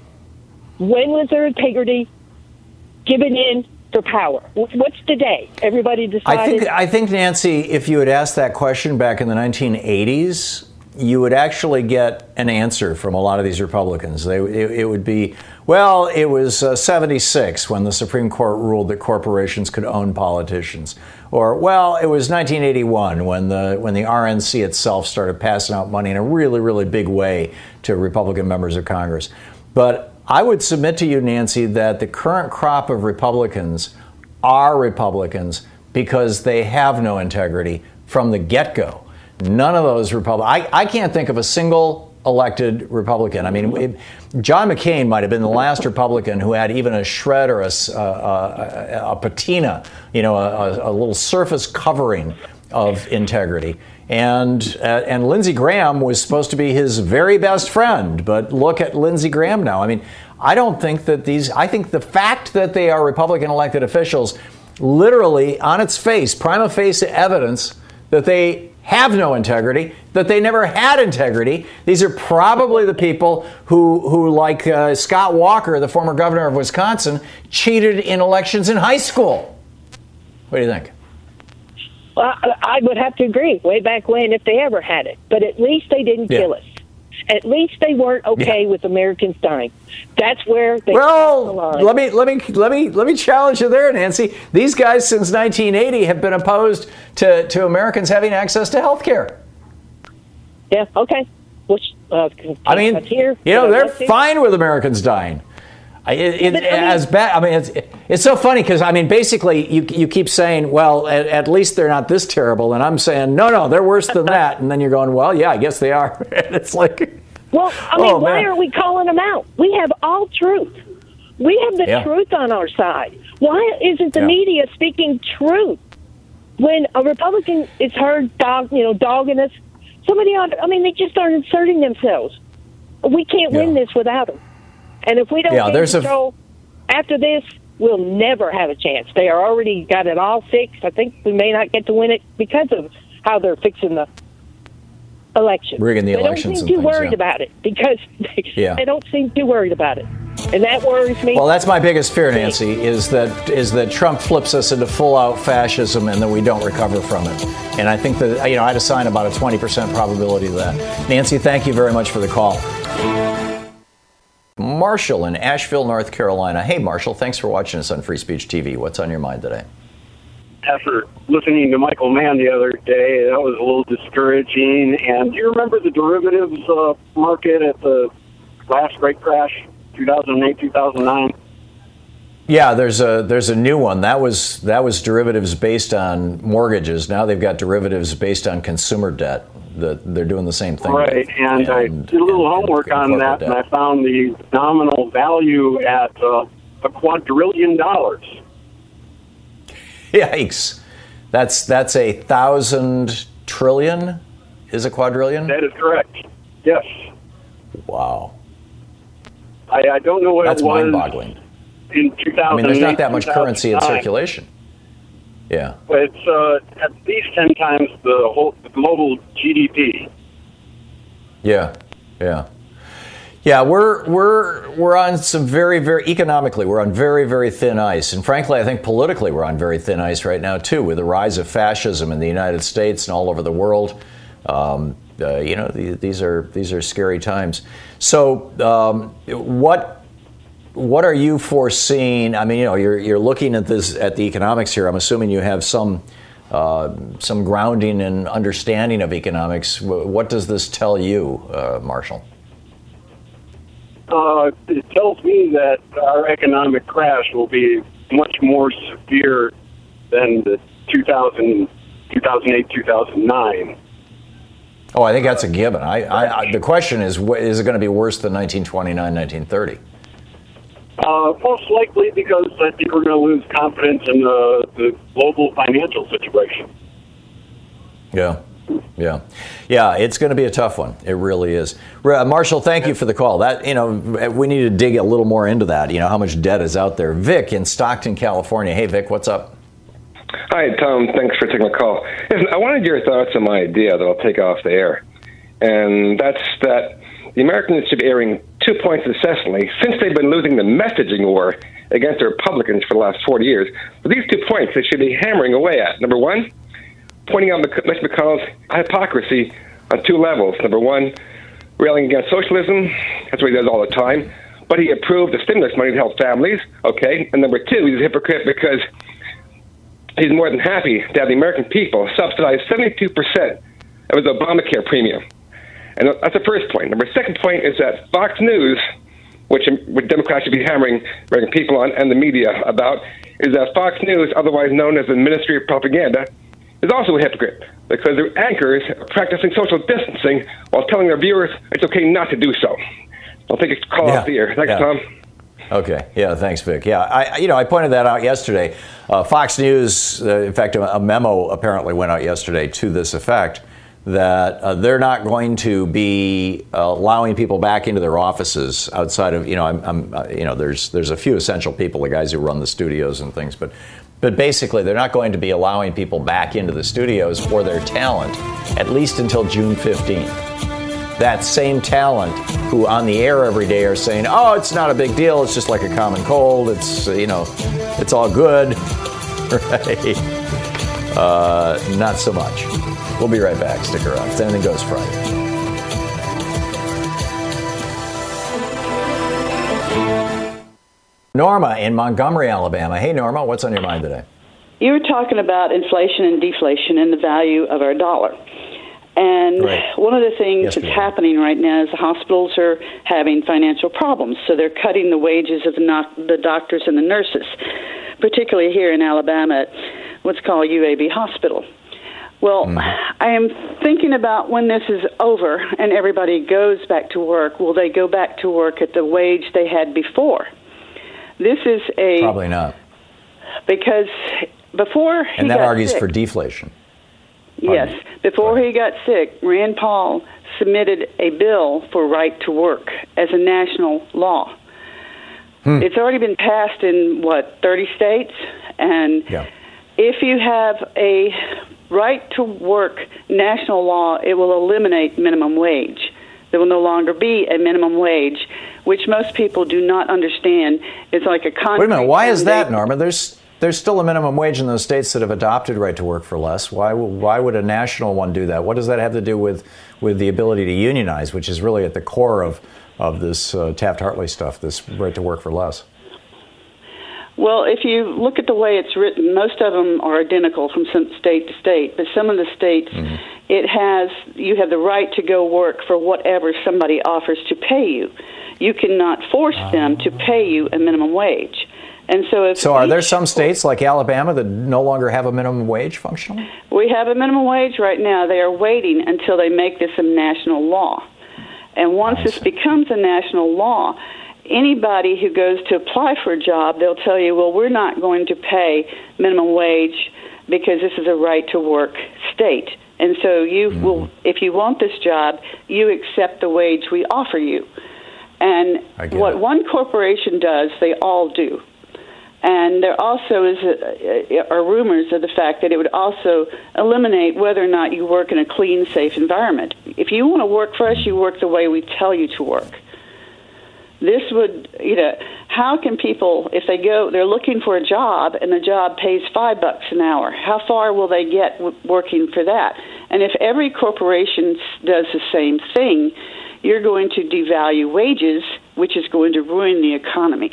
When was their integrity given in for power? What's the day everybody decided?
I think, I think, Nancy, if you had asked that question back in the nineteen eighties, you would actually get an answer from a lot of these Republicans. They, it, it would be, well, it was uh, seventy-six when the Supreme Court ruled that corporations could own politicians. Or, well, it was nineteen eighty-one when the when the R N C itself started passing out money in a really, really big way to Republican members of Congress. But I would submit to you, Nancy, that the current crop of Republicans are Republicans because they have no integrity from the get-go. None of those Republicans. I, I can't think of a single elected Republican. I mean, it, John McCain might have been the last Republican who had even a shred or a, a, a, a patina, you know, a, a little surface covering of integrity. And uh, and Lindsey Graham was supposed to be his very best friend, but look at Lindsey Graham now. I mean, I don't think that these, I think the fact that they are Republican elected officials, literally on its face, prima facie evidence that they have no integrity, that they never had integrity. These are probably the people who, who like uh, Scott Walker, the former governor of Wisconsin, cheated in elections in high school. What do you think?
Well, I would have to agree, way back when, if they ever had it. But at least they didn't
yeah.
kill us. At least they weren't okay yeah. with Americans dying. That's where they
well,
the line.
let me let me let me let me challenge you there, Nancy. These guys since nineteen eighty have been opposed to, to Americans having access to health care.
Yeah. Okay. Which uh,
I mean,
here,
you know, they're fine with Americans dying. It, it, it, as bad. I mean, it's it's so funny because I mean, basically, you you keep saying, well, at, at least they're not this terrible, and I'm saying, no, no, they're worse than that, and then you're going, well, yeah, I guess they are. And it's like,
well, I mean,
oh,
why
man.
are we calling them out? We have all truth. We have the
yeah.
truth on our side. Why isn't the
yeah.
media speaking truth when a Republican is heard, dog, you know, dogging us? Somebody on, I mean, they just aren't inserting themselves. We can't
yeah.
win this without them. And if we don't
yeah,
get control a... after this, we'll never have a chance. They are already got it all fixed. I think we may not get to win it because of how they're fixing the election.
Rigging the
they
elections
don't seem
and
too
things,
worried
yeah.
about it because they,
yeah.
they don't seem too worried about it. And that worries me.
Well, that's my biggest fear, Nancy, is that is that Trump flips us into full-out fascism and that we don't recover from it. And I think that, you know, I'd assign about a twenty percent probability to that. Nancy, thank you very much for the call. Marshall in Asheville, North Carolina. Hey, Marshall, thanks for watching us on Free Speech T V. What's on your mind today?
After listening to Michael Mann the other day, that was a little discouraging. And do you remember the derivatives uh, market at the last great crash, two thousand eight, two thousand nine?
Yeah, there's a there's a new one. That was that was derivatives based on mortgages. Now they've got derivatives based on consumer debt. The, they're doing the same thing.
Right, and, and I did a little and, homework and on that, debt. And I found the nominal value at uh, a quadrillion dollars.
Yikes! That's that's a thousand trillion. Is a quadrillion?
That is correct. Yes.
Wow.
I, I don't know what
that's
it was.
That's mind-boggling.
In two thousand eight,
I mean, there's not that much currency in circulation. Yeah.
But it's uh, at least ten times the whole the global G D P.
Yeah, yeah. Yeah, we're we're we're on some very very economically we're on very very thin ice, and frankly, I think politically we're on very thin ice right now too, with the rise of fascism in the United States and all over the world. Um, uh, you know, the, these are these are scary times. So, um, what what are you foreseeing? I mean, you know, you're you're looking at this at the economics here. I'm assuming you have some uh, some grounding and understanding of economics. What does this tell you, uh, Marshall?
Uh, it tells me that our economic crash will be much more severe than the two thousand, two thousand eight, two thousand nine.
Oh, I think that's a given. I, I, I, the question is, is it going to be worse than nineteen twenty-nine, nineteen thirty?
Uh, most likely, because I think we're going to lose confidence in the, the global financial situation.
Yeah. Yeah, yeah, it's going to be a tough one. It really is. Uh, Marshall, thank you for the call. That you know, we need to dig a little more into that. You know, how much debt is out there? Vic in Stockton, California. Hey, Vic, what's up?
Hi, Tom. Thanks for taking my call. Listen, I wanted your thoughts on my idea that I'll take off the air, and that's that the Americans should be airing two points incessantly since they've been losing the messaging war against the Republicans for the last forty years. But these two points they should be hammering away at. Number one, pointing out Mitch McConnell's hypocrisy on two levels. Number one, railing against socialism. That's what he does all the time. But he approved the stimulus money to help families. Okay. And number two, he's a hypocrite because he's more than happy to have the American people subsidize seventy-two percent of his Obamacare premium. And that's the first point. Number second point is that Fox News, which, which Democrats should be hammering American people on and the media about, is that Fox News, otherwise known as the Ministry of Propaganda, is also a hypocrite because their anchors are practicing social distancing while telling their viewers it's okay not to do so. I'll take a call
yeah.
off the air. Thanks,
yeah.
Tom.
Okay. Yeah. Thanks, Vic. Yeah. I, you know, I pointed that out yesterday. Uh, Fox News, uh, in fact, a memo apparently went out yesterday to this effect that uh, they're not going to be uh, allowing people back into their offices outside of, you know, I'm, I'm uh, you know, there's there's a few essential people, the guys who run the studios and things, but. But basically, they're not going to be allowing people back into the studios for their talent, at least until June fifteenth. That same talent who on the air every day are saying, oh, it's not a big deal. It's just like a common cold. It's, you know, it's all good. Right? Uh, not so much. We'll be right back. Stick around. It's Anything Goes Friday. Norma in Montgomery, Alabama. Hey, Norma, what's on your mind today?
You were talking about inflation and deflation and the value of our dollar. And right. one of the things yes, that's yeah. happening right now is the hospitals are having financial problems. So they're cutting the wages of the, not, the doctors and the nurses, particularly here in Alabama at what's called U A B Hospital. Well, mm. I am thinking about when this is over and everybody goes back to work, will they go back to work at the wage they had before? This is a...
Probably not.
Because before he
And that
got
argues
sick,
for deflation.
Pardon yes. Me. Before right. he got sick, Rand Paul submitted a bill for right to work as a national law. Hmm. It's already been passed in, what, thirty states? And
yeah.
if you have a right to work national law, it will eliminate minimum wage. There will no longer be a minimum wage, which most people do not understand. It's like a concrete.
Wait a minute. Why is that, Norma? There's there's still a minimum wage in those states that have adopted right to work for less. Why why would a national one do that? What does that have to do with, with the ability to unionize, which is really at the core of of this uh, Taft-Hartley stuff, this right to work for less?
Well, if you look at the way it's written, most of them are identical from some state to state, but some of the states, mm-hmm. it has, you have the right to go work for whatever somebody offers to pay you. You cannot force uh, them to pay you a minimum wage. And so if
So are there some states like Alabama that no longer have a minimum wage functionally?
We have a minimum wage right now. They are waiting until they make this a national law. And once this becomes a national law, anybody who goes to apply for a job, they'll tell you, well, we're not going to pay minimum wage because this is a right to work state. And so you mm-hmm. will, if you want this job, you accept the wage we offer you. And what it. one corporation does, they all do. And there also is a, are rumors of the fact that it would also eliminate whether or not you work in a clean, safe environment. If you want to work for us, you work the way we tell you to work. This would, you know, how can people, if they go, they're looking for a job and the job pays five bucks an hour, how far will they get w- working for that? And if every corporation does the same thing, you're going to devalue wages, which is going to ruin the economy.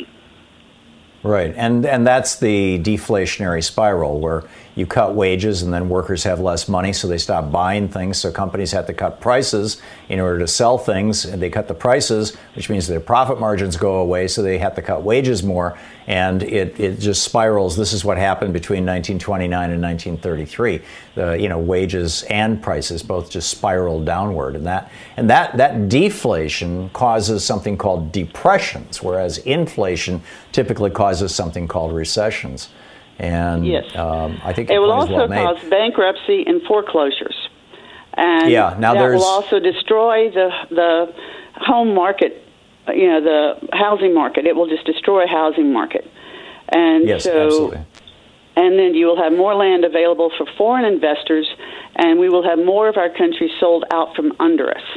Right, and and that's the deflationary spiral where you cut wages and then workers have less money, so they stop buying things, so companies have to cut prices in order to sell things, and they cut the prices, which means their profit margins go away, so they have to cut wages more, and it, it just spirals. This is what happened between nineteen twenty-nine and nineteen thirty-three. The, you know, wages and prices both just spiraled downward, and that and that that deflation causes something called depressions, whereas inflation typically causes something called recessions. And
yes.
um, I think
it will also
well
cause bankruptcy and foreclosures, and
yeah, now
that
there's,
will also destroy the the home market, you know, the housing market. It will just destroy housing market, and
yes,
so
absolutely.
And then you will have more land available for foreign investors, and we will have more of our country sold out from under us.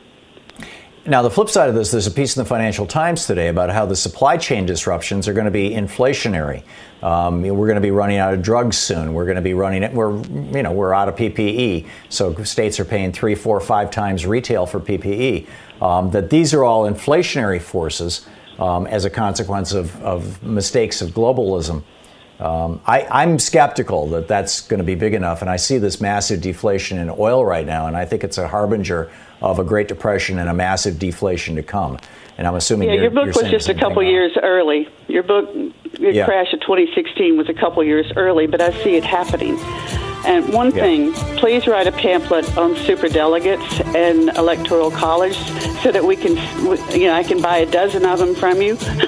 Now, the flip side of this, there's a piece in the Financial Times today about how the supply chain disruptions are going to be inflationary. Um, we're going to be running out of drugs soon. We're going to be running it. We're, you know, we're out of P P E. So states are paying three, four, five times retail for P P E. Um, that these are all inflationary forces um, as a consequence of, of mistakes of globalism. Um, I, I'm skeptical that that's going to be big enough, and I see this massive deflation in oil right now, and I think it's a harbinger of a Great Depression and a massive deflation to come. And I'm assuming
yeah,
you're,
your book
you're
was just a couple years early. Your book, your
yeah.
crash of twenty sixteen was a couple years early, but I see it happening. And one
yeah.
thing, please write a pamphlet on superdelegates and electoral college so that we can, you know, I can buy a dozen of them from you.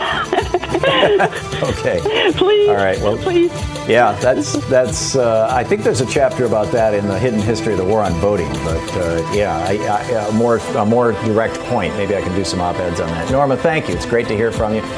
Okay.
Please.
All right. Well,
please.
Yeah, that's that's. Uh, I think there's a chapter about that in the hidden history of the war on voting. But uh, yeah, I, I, a more a more direct point. Maybe I can do some op-eds on that. Norma, thank you. It's great to hear from you.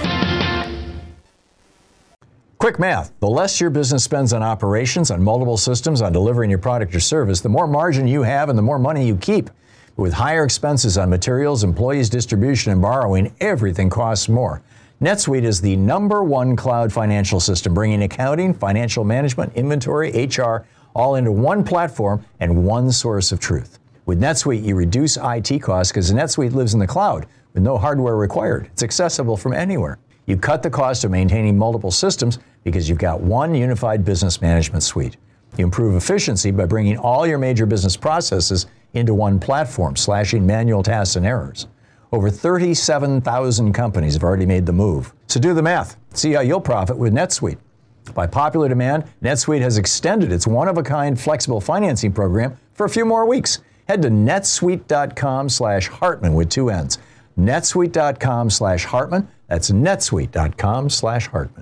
Quick math. The less your business spends on operations, on multiple systems, on delivering your product or service, the more margin you have and the more money you keep. With higher expenses on materials, employees, distribution, and borrowing, everything costs more. NetSuite is the number one cloud financial system, bringing accounting, financial management, inventory, H R, all into one platform and one source of truth. With NetSuite, you reduce I T costs because NetSuite lives in the cloud with no hardware required. It's accessible from anywhere. You cut the cost of maintaining multiple systems because you've got one unified business management suite. You improve efficiency by bringing all your major business processes into one platform, slashing manual tasks and errors. Over thirty-seven thousand companies have already made the move. So do the math. See how you'll profit with NetSuite. By popular demand, NetSuite has extended its one-of-a-kind flexible financing program for a few more weeks. Head to netsuite.com slash Hartman with two N's. netsuite.com slash Hartman. That's netsuite.com slash Hartman.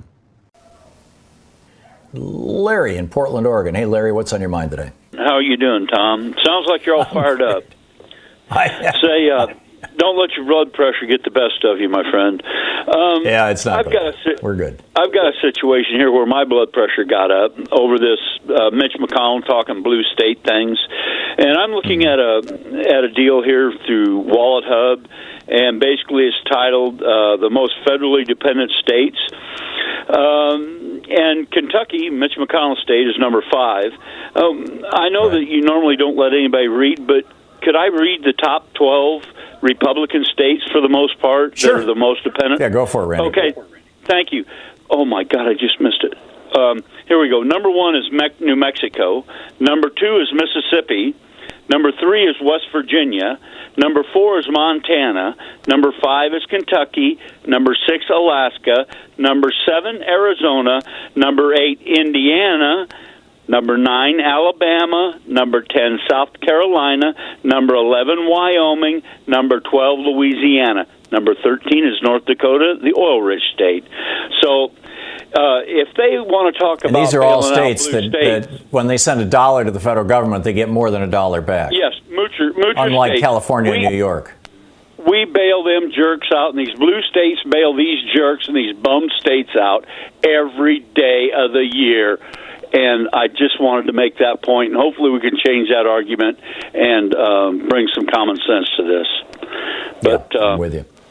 Larry in Portland, Oregon. Hey, Larry, what's on your mind today?
How are you doing, Tom? Sounds like you're all fired up.
I,
Say, uh, don't let your blood pressure get the best of you, my friend. Um,
yeah, it's not
I've
good.
got a si-
We're good.
I've got a situation here where my blood pressure got up over this uh, Mitch McConnell talking blue state things, and I'm looking at a at a deal here through Wallet Hub, and basically it's titled uh, "The Most Federally Dependent States." Um, and Kentucky, Mitch McConnell's state, is number five. Um, I know right. that you normally don't let anybody read, but could I read the top twelve Republican states for the most part
sure.
that are the most dependent?
Yeah, go for it, Randy.
Okay, thank you. Oh, my God, I just missed it. Um, here we go. Number one is Me- New Mexico. Number two is Mississippi. Number three is West Virginia. Number four is Montana. Number five is Kentucky. Number six, Alaska. Number seven, Arizona. Number eight, Indiana. Number nine, Alabama. Number ten, South Carolina. Number eleven, Wyoming. Number twelve, Louisiana. Number thirteen is North Dakota, the oil-rich state. So uh, if they want to talk
and
about
these are all
bailing
states
out
that,
blue states,
that when they send a dollar to the federal government, they get more than a dollar back.
yes, moocher, moocher
Unlike
states.
California
we,
and New York.
We bail them jerks out, and these blue states bail these jerks and these bum states out every day of the year. And I just wanted to make that point, and hopefully we can change that argument and um, bring some common sense to this. But
yeah, I'm
uh,
with you.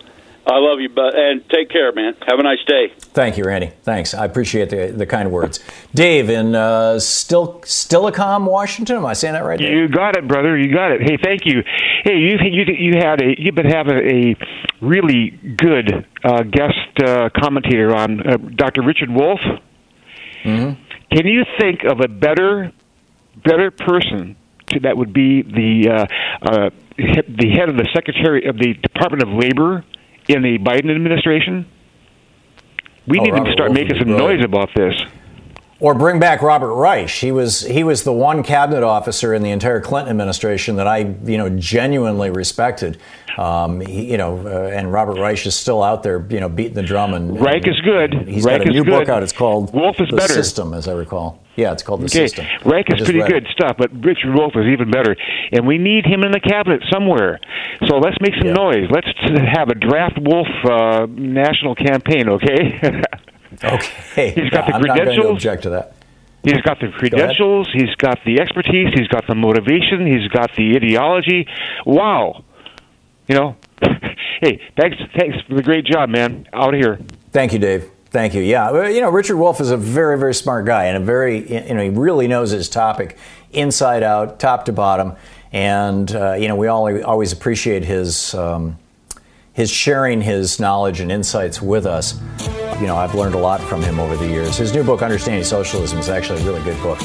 I love you, but and take care, man. Have a nice day.
Thank you, Randy. Thanks. I appreciate the the kind words. Dave in uh, Still Stillicom, Washington. Am I saying that right, Dave?
You got it, brother. You got it. Hey, thank you. Hey, you you you had a you've been having a really good uh, guest uh, commentator on uh, Doctor Richard Wolff.
Mm-hmm.
Can you think of a better better person to, that would be the uh, uh, the head of the Secretary of the Department of Labor in the Biden administration? We
oh,
need
Robert
to start
Wolff
making some
brilliant.
noise about this.
Or bring back Robert Reich. He was he was the one cabinet officer in the entire Clinton administration that I you know genuinely respected. Um, he, you know, uh, and Robert Reich is still out there, you know, beating the drum. And
Reich is good.
He's
Reich
got a new
is
book
good.
out. It's called
Wolff is
The
better.
System, as I recall. Yeah, it's called The
Okay,
System.
Reich
I
is
just
pretty
read
good
it.
stuff, but Richard Wolff is even better, and we need him in the cabinet somewhere. So let's make some
Yeah.
noise. Let's have a draft Wolff uh, national campaign, okay?
Okay.
He's got
Yeah,
the
I'm not going to
credentials.
object to that.
He's got the credentials. He's got the expertise. He's got the motivation. He's got the ideology. Wow. You know, hey, thanks, thanks for the great job, man. Out here.
Thank you, Dave. Thank you. Yeah, well, you know, Richard Wolff is a very, very smart guy, and a very, you know, he really knows his topic inside out, top to bottom, and uh, you know, we all always appreciate his um, his sharing his knowledge and insights with us. You know, I've learned a lot from him over the years. His new book, Understanding Socialism, is actually a really good book.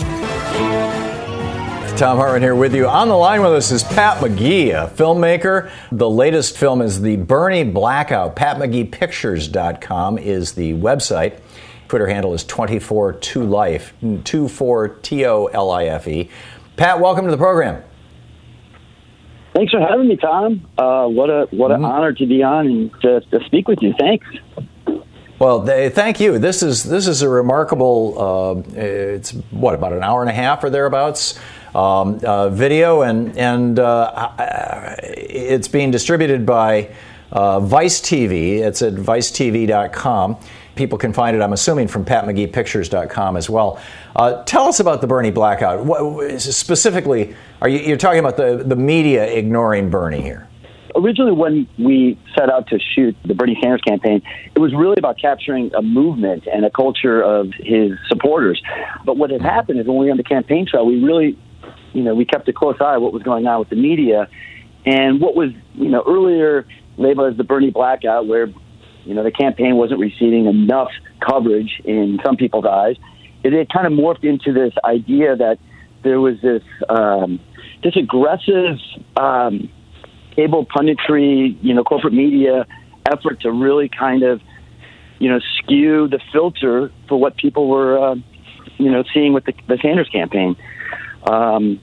Thom Hartmann here with you. On the line with us is Pat McGee, a filmmaker. The latest film is The Bernie Blackout. Pat McGee Pictures dot com is the website. Twitter handle is twenty-four two life, twenty-four T O L I F E. Pat, welcome to the program.
Thanks for having me, Tom. Uh, what a what an mm-hmm. honor to be on and to, to speak with you. Thanks.
Well, they, thank you. This is this is a remarkable. Uh, it's what about an hour and a half or thereabouts um, uh, video, and and uh, it's being distributed by uh, Vice T V. It's at vice T V dot com. People can find it, I'm assuming, from Pat McGee Pictures dot com as well. Uh, tell us about the Bernie blackout. What, specifically, are you you're talking about the the media ignoring Bernie here?
Originally, when we set out to shoot the Bernie Sanders campaign, it was really about capturing a movement and a culture of his supporters. But what had happened is when we were on the campaign trail, we really, you know, we kept a close eye on what was going on with the media. And what was, you know, earlier labeled as the Bernie blackout, where, you know, the campaign wasn't receiving enough coverage in some people's eyes, it had kind of morphed into this idea that there was this, um, this aggressive, um, cable punditry, you know, corporate media effort to really kind of, you know, skew the filter for what people were, uh, you know, seeing with the, the Sanders campaign. Um,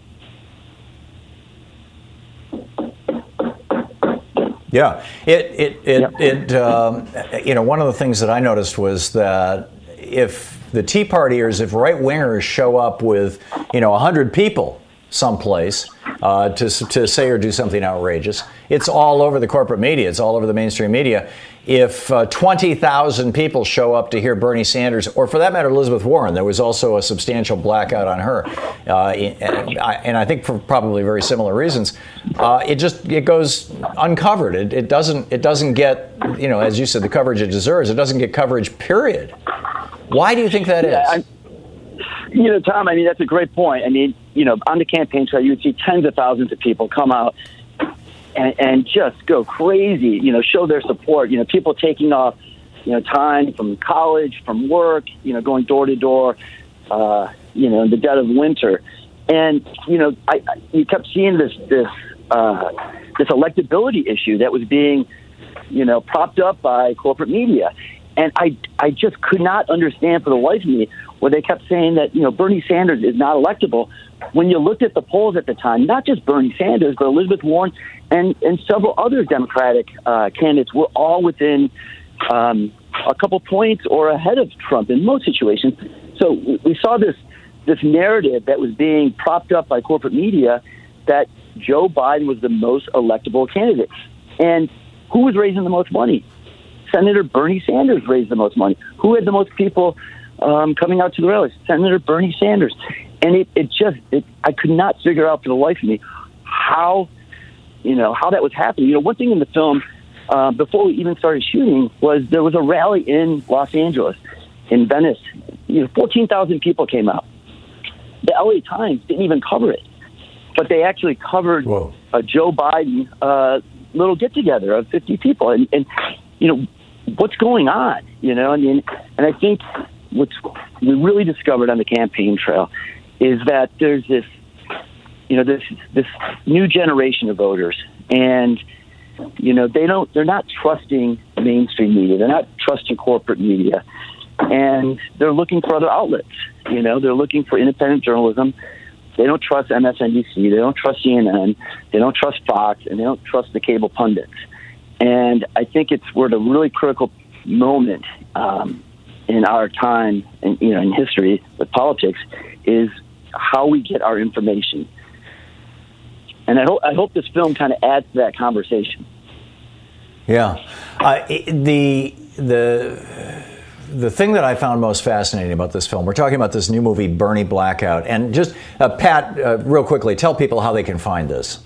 yeah, it it it,
yeah.
it um, you know, one of the things that I noticed was that if the Tea Partiers, if right wingers show up with, you know, a hundred people someplace uh, to to say or do something outrageous, it's all over the corporate media. It's all over the mainstream media. If uh, twenty thousand people show up to hear Bernie Sanders, or for that matter, Elizabeth Warren, there was also a substantial blackout on her, uh, and, I, and I think for probably very similar reasons. Uh, it just it goes uncovered. It, it doesn't it doesn't get, you know, as you said, the coverage it deserves. It doesn't get coverage. Period. Why do you think that
yeah,
is?
I, you know, Tom, I mean, that's a great point. I mean, you know, on the campaign trail, you would see tens of thousands of people come out and, and just go crazy, you know, show their support. You know, people taking off, you know, time from college, from work, you know, going door to door, uh, you know, in the dead of winter. And, you know, I, I you kept seeing this, this, uh, this electability issue that was being, you know, propped up by corporate media. And I, I just could not understand for the life of me where they kept saying that, you know, Bernie Sanders is not electable. When you looked at the polls at the time, not just Bernie Sanders, but Elizabeth Warren and, and several other Democratic uh, candidates were all within um, a couple points or ahead of Trump in most situations. So we saw this this narrative that was being propped up by corporate media that Joe Biden was the most electable candidate. And who was raising the most money? Senator Bernie Sanders raised the most money. Who had the most people um, coming out to the rallies? Senator Bernie Sanders. And it, it just, it, I could not figure out for the life of me how, you know, how that was happening. You know, one thing in the film uh, before we even started shooting, was there was a rally in Los Angeles, in Venice. You know, fourteen thousand people came out. The L A Times didn't even cover it, but they actually covered a Joe Biden uh, little get-together of fifty people. And, and, you know, what's going on? You know, I mean, and I think what we really discovered on the campaign trail is that there's this, you know, this this new generation of voters, and you know, they don't, they're not trusting mainstream media, they're not trusting corporate media, and they're looking for other outlets. You know, they're looking for independent journalism. They don't trust M S N B C, they don't trust C N N, they don't trust Fox, and they don't trust the cable pundits. And I think it's we're at a really critical moment um, in our time, and you know, in history with politics, is how we get our information. And I hope I hope this film kind of adds to that conversation.
Yeah, uh, the the the thing that I found most fascinating about this film, we're talking about this new movie, Bernie Blackout, and just uh, Pat, uh, real quickly, tell people how they can find this.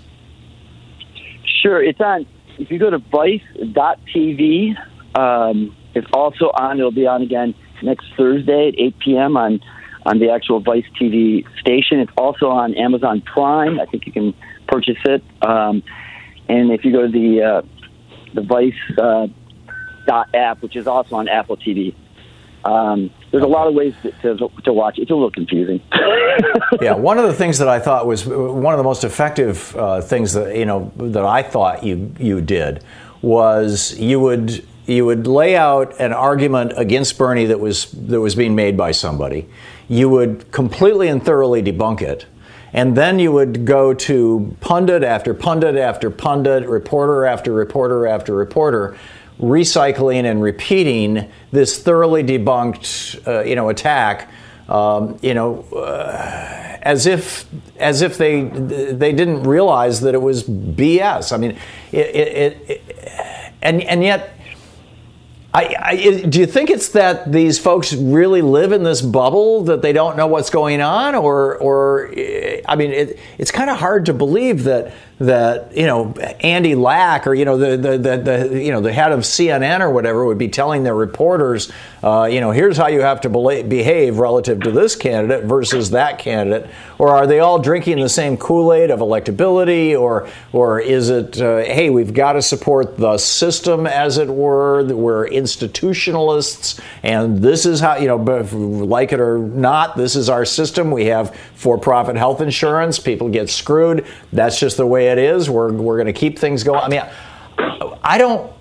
Sure, it's on. If you go to Vice dot T V, um, it's also on. It'll be on again next Thursday at eight p.m. on on the actual Vice T V station. It's also on Amazon Prime. I think you can purchase it. Um, and if you go to the uh, the Vice uh, dot app, which is also on Apple T V, um, there's a lot of ways to, to, to watch it. It's a little confusing.
Yeah, one of the things that I thought was one of the most effective uh, things that you know that I thought you you did was you would you would lay out an argument against Bernie that was that was being made by somebody. You would completely and thoroughly debunk it. And then you would go to pundit after pundit after pundit, reporter after reporter after reporter, recycling and repeating this thoroughly debunked, uh, you know, attack, um, you know, uh, as if as if they they didn't realize that it was B S. I mean, it, it, it and and yet. I, I, do you think it's that these folks really live in this bubble that they don't know what's going on, or, or I mean, it, it's kind of hard to believe that that you know Andy Lack or you know the, the the the you know the head of C N N or whatever would be telling their reporters, uh, you know, here's how you have to be- behave relative to this candidate versus that candidate, or are they all drinking the same Kool-Aid of electability, or or is it uh, hey, we've got to support the system as it were, we're institutionalists, and this is how, you know, like it or not, this is our system. We have for-profit health insurance. People get screwed. That's just the way it is. We're we're going to keep things going. I mean, I, I don't.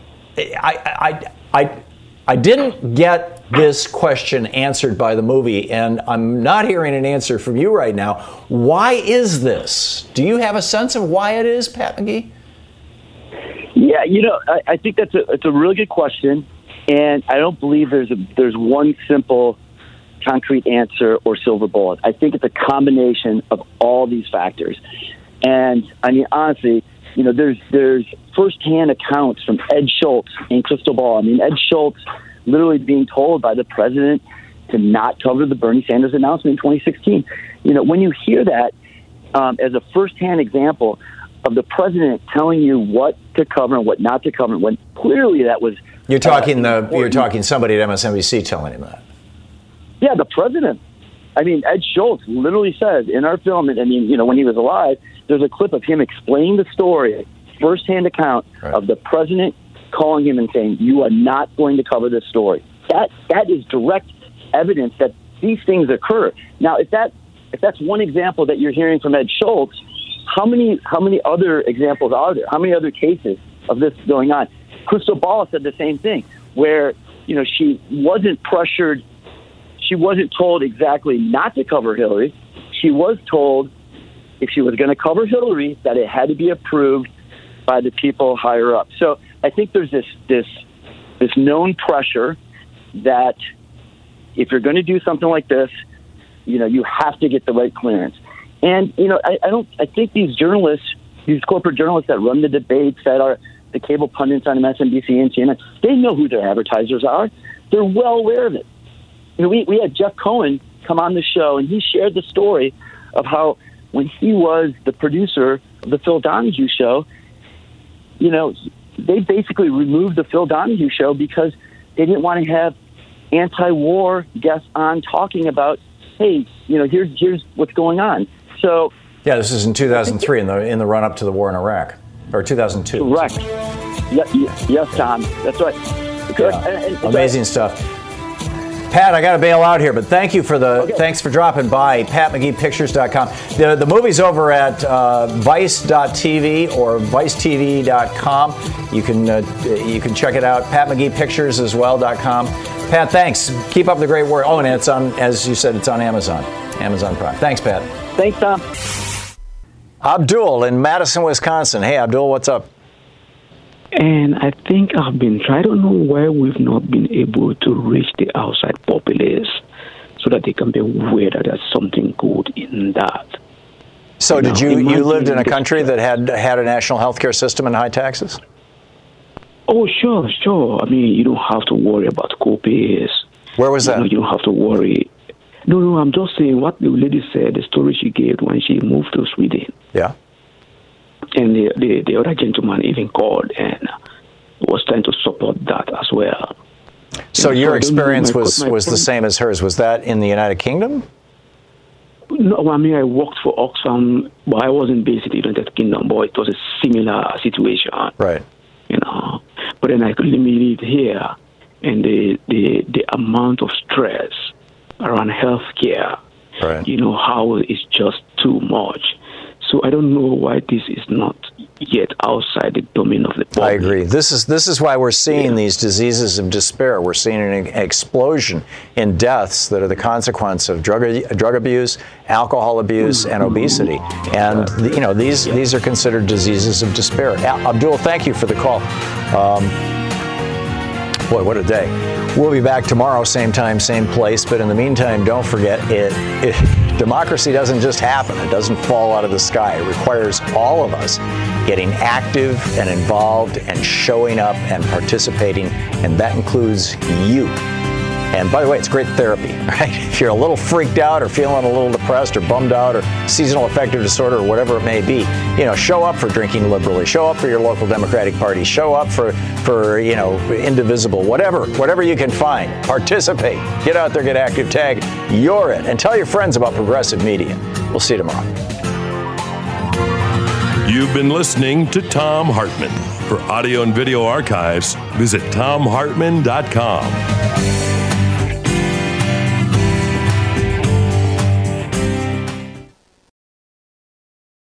I I I I didn't get this question answered by the movie, and I'm not hearing an answer from you right now. Why is this? Do you have a sense of why it is, Pat McGee?
Yeah, you know, I, I think that's a it's a really good question, and I don't believe there's a there's one simple, concrete answer or silver bullet. I think it's a combination of all these factors, and I mean honestly, you know, there's there's firsthand accounts from Ed Schultz and Crystal Ball. I mean, Ed Schultz literally being told by the president to not cover the Bernie Sanders announcement in twenty sixteen. You know, when you hear that um, as a firsthand example of the president telling you what to cover and what not to cover, when clearly that was
you're talking
uh,
the you're talking somebody at M S N B C telling him that.
Yeah, the president. I mean, Ed Schultz literally says in our film, and I mean, you know, when he was alive, there's a clip of him explaining the story, firsthand account right. of the president calling him and saying, "You are not going to cover this story." That that is direct evidence that these things occur. Now, if that if that's one example that you're hearing from Ed Schultz, how many how many other examples are there? How many other cases of this going on? Crystal Ball said the same thing, where you know she wasn't pressured, she wasn't told exactly not to cover Hillary. She was told if she was going to cover Hillary that it had to be approved by the people higher up. So I think there's this this this known pressure that if you're going to do something like this, you know, you have to get the right clearance. And you know, I, I don't. I think these journalists, these corporate journalists that run the debates, that are the cable pundits on M S N B C and C N N, they know who their advertisers are. They're well aware of it. You know, we we had Jeff Cohen come on the show, and he shared the story of how when he was the producer of the Phil Donahue show, you know, they basically removed the Phil Donahue show because they didn't want to have anti-war guests on talking about, hey, you know, here's here's what's going on. So
yeah, this is in two thousand three in the in the run up to the war in Iraq, or two thousand two.
Correct. Yes, yes, Tom. That's right.
Yeah. And, and, Amazing so, stuff. Pat, I got to bail out here, but thank you for the okay. thanks for dropping by. Pat McGee Pictures dot com. The the movie's over at uh, Vice dot T V or Vice T V dot com. You can uh, you can check it out. Pat McGee Pictures as well dot com. Pat, thanks. Keep up the great work. Oh, and it's on, as you said, it's on Amazon. Amazon Prime. Thanks, Pat.
Thanks, Tom.
Abdul in Madison, Wisconsin. Hey, Abdul, what's up?
And I think I've been trying. I don't know why we've not been able to reach the outside populace so that they can be aware that there's something good in that.
So you did know, you, you lived in a country that had had a national health care system and high taxes?
Oh, sure, sure. I mean, you don't have to worry about co-pays.
Where was that?
You know, you don't have to worry. No, no, I'm just saying what the lady said, the story she gave when she moved to Sweden.
Yeah.
And the, the, the other gentleman even called and was trying to support that as well.
So
and
your
so
experience
my,
was,
my
was the same as hers. Was that in the United Kingdom?
No, I mean, I worked for Oxfam, but I wasn't based in the United Kingdom, but it was a similar situation.
Right.
You know, but then I could limit it here, and the, the, the amount of stress around healthcare,
right.
you know, how it's just too much. So I don't know why this is not yet outside the domain of the public.
I agree. This is this is why we're seeing yeah. these diseases of despair. We're seeing an explosion in deaths that are the consequence of drug drug abuse, alcohol abuse, mm-hmm. and obesity. And you know these yeah. these are considered diseases of despair. Abdul, thank you for the call. Um, boy, what a day. We'll be back tomorrow, same time, same place. But in the meantime, don't forget it. it Democracy doesn't just happen. It doesn't fall out of the sky. It requires all of us getting active and involved and showing up and participating, and that includes you. And by the way, it's great therapy, right? If you're a little freaked out or feeling a little depressed or bummed out or seasonal affective disorder or whatever it may be, you know, show up for Drinking Liberally. Show up for your local Democratic Party. Show up for, for you know, Indivisible. Whatever, whatever you can find. Participate. Get out there, get active, tag. You're it. And tell your friends about Progressive Media. We'll see you tomorrow.
You've been listening to Thom Hartmann. For audio and video archives, visit Thom Hartmann dot com.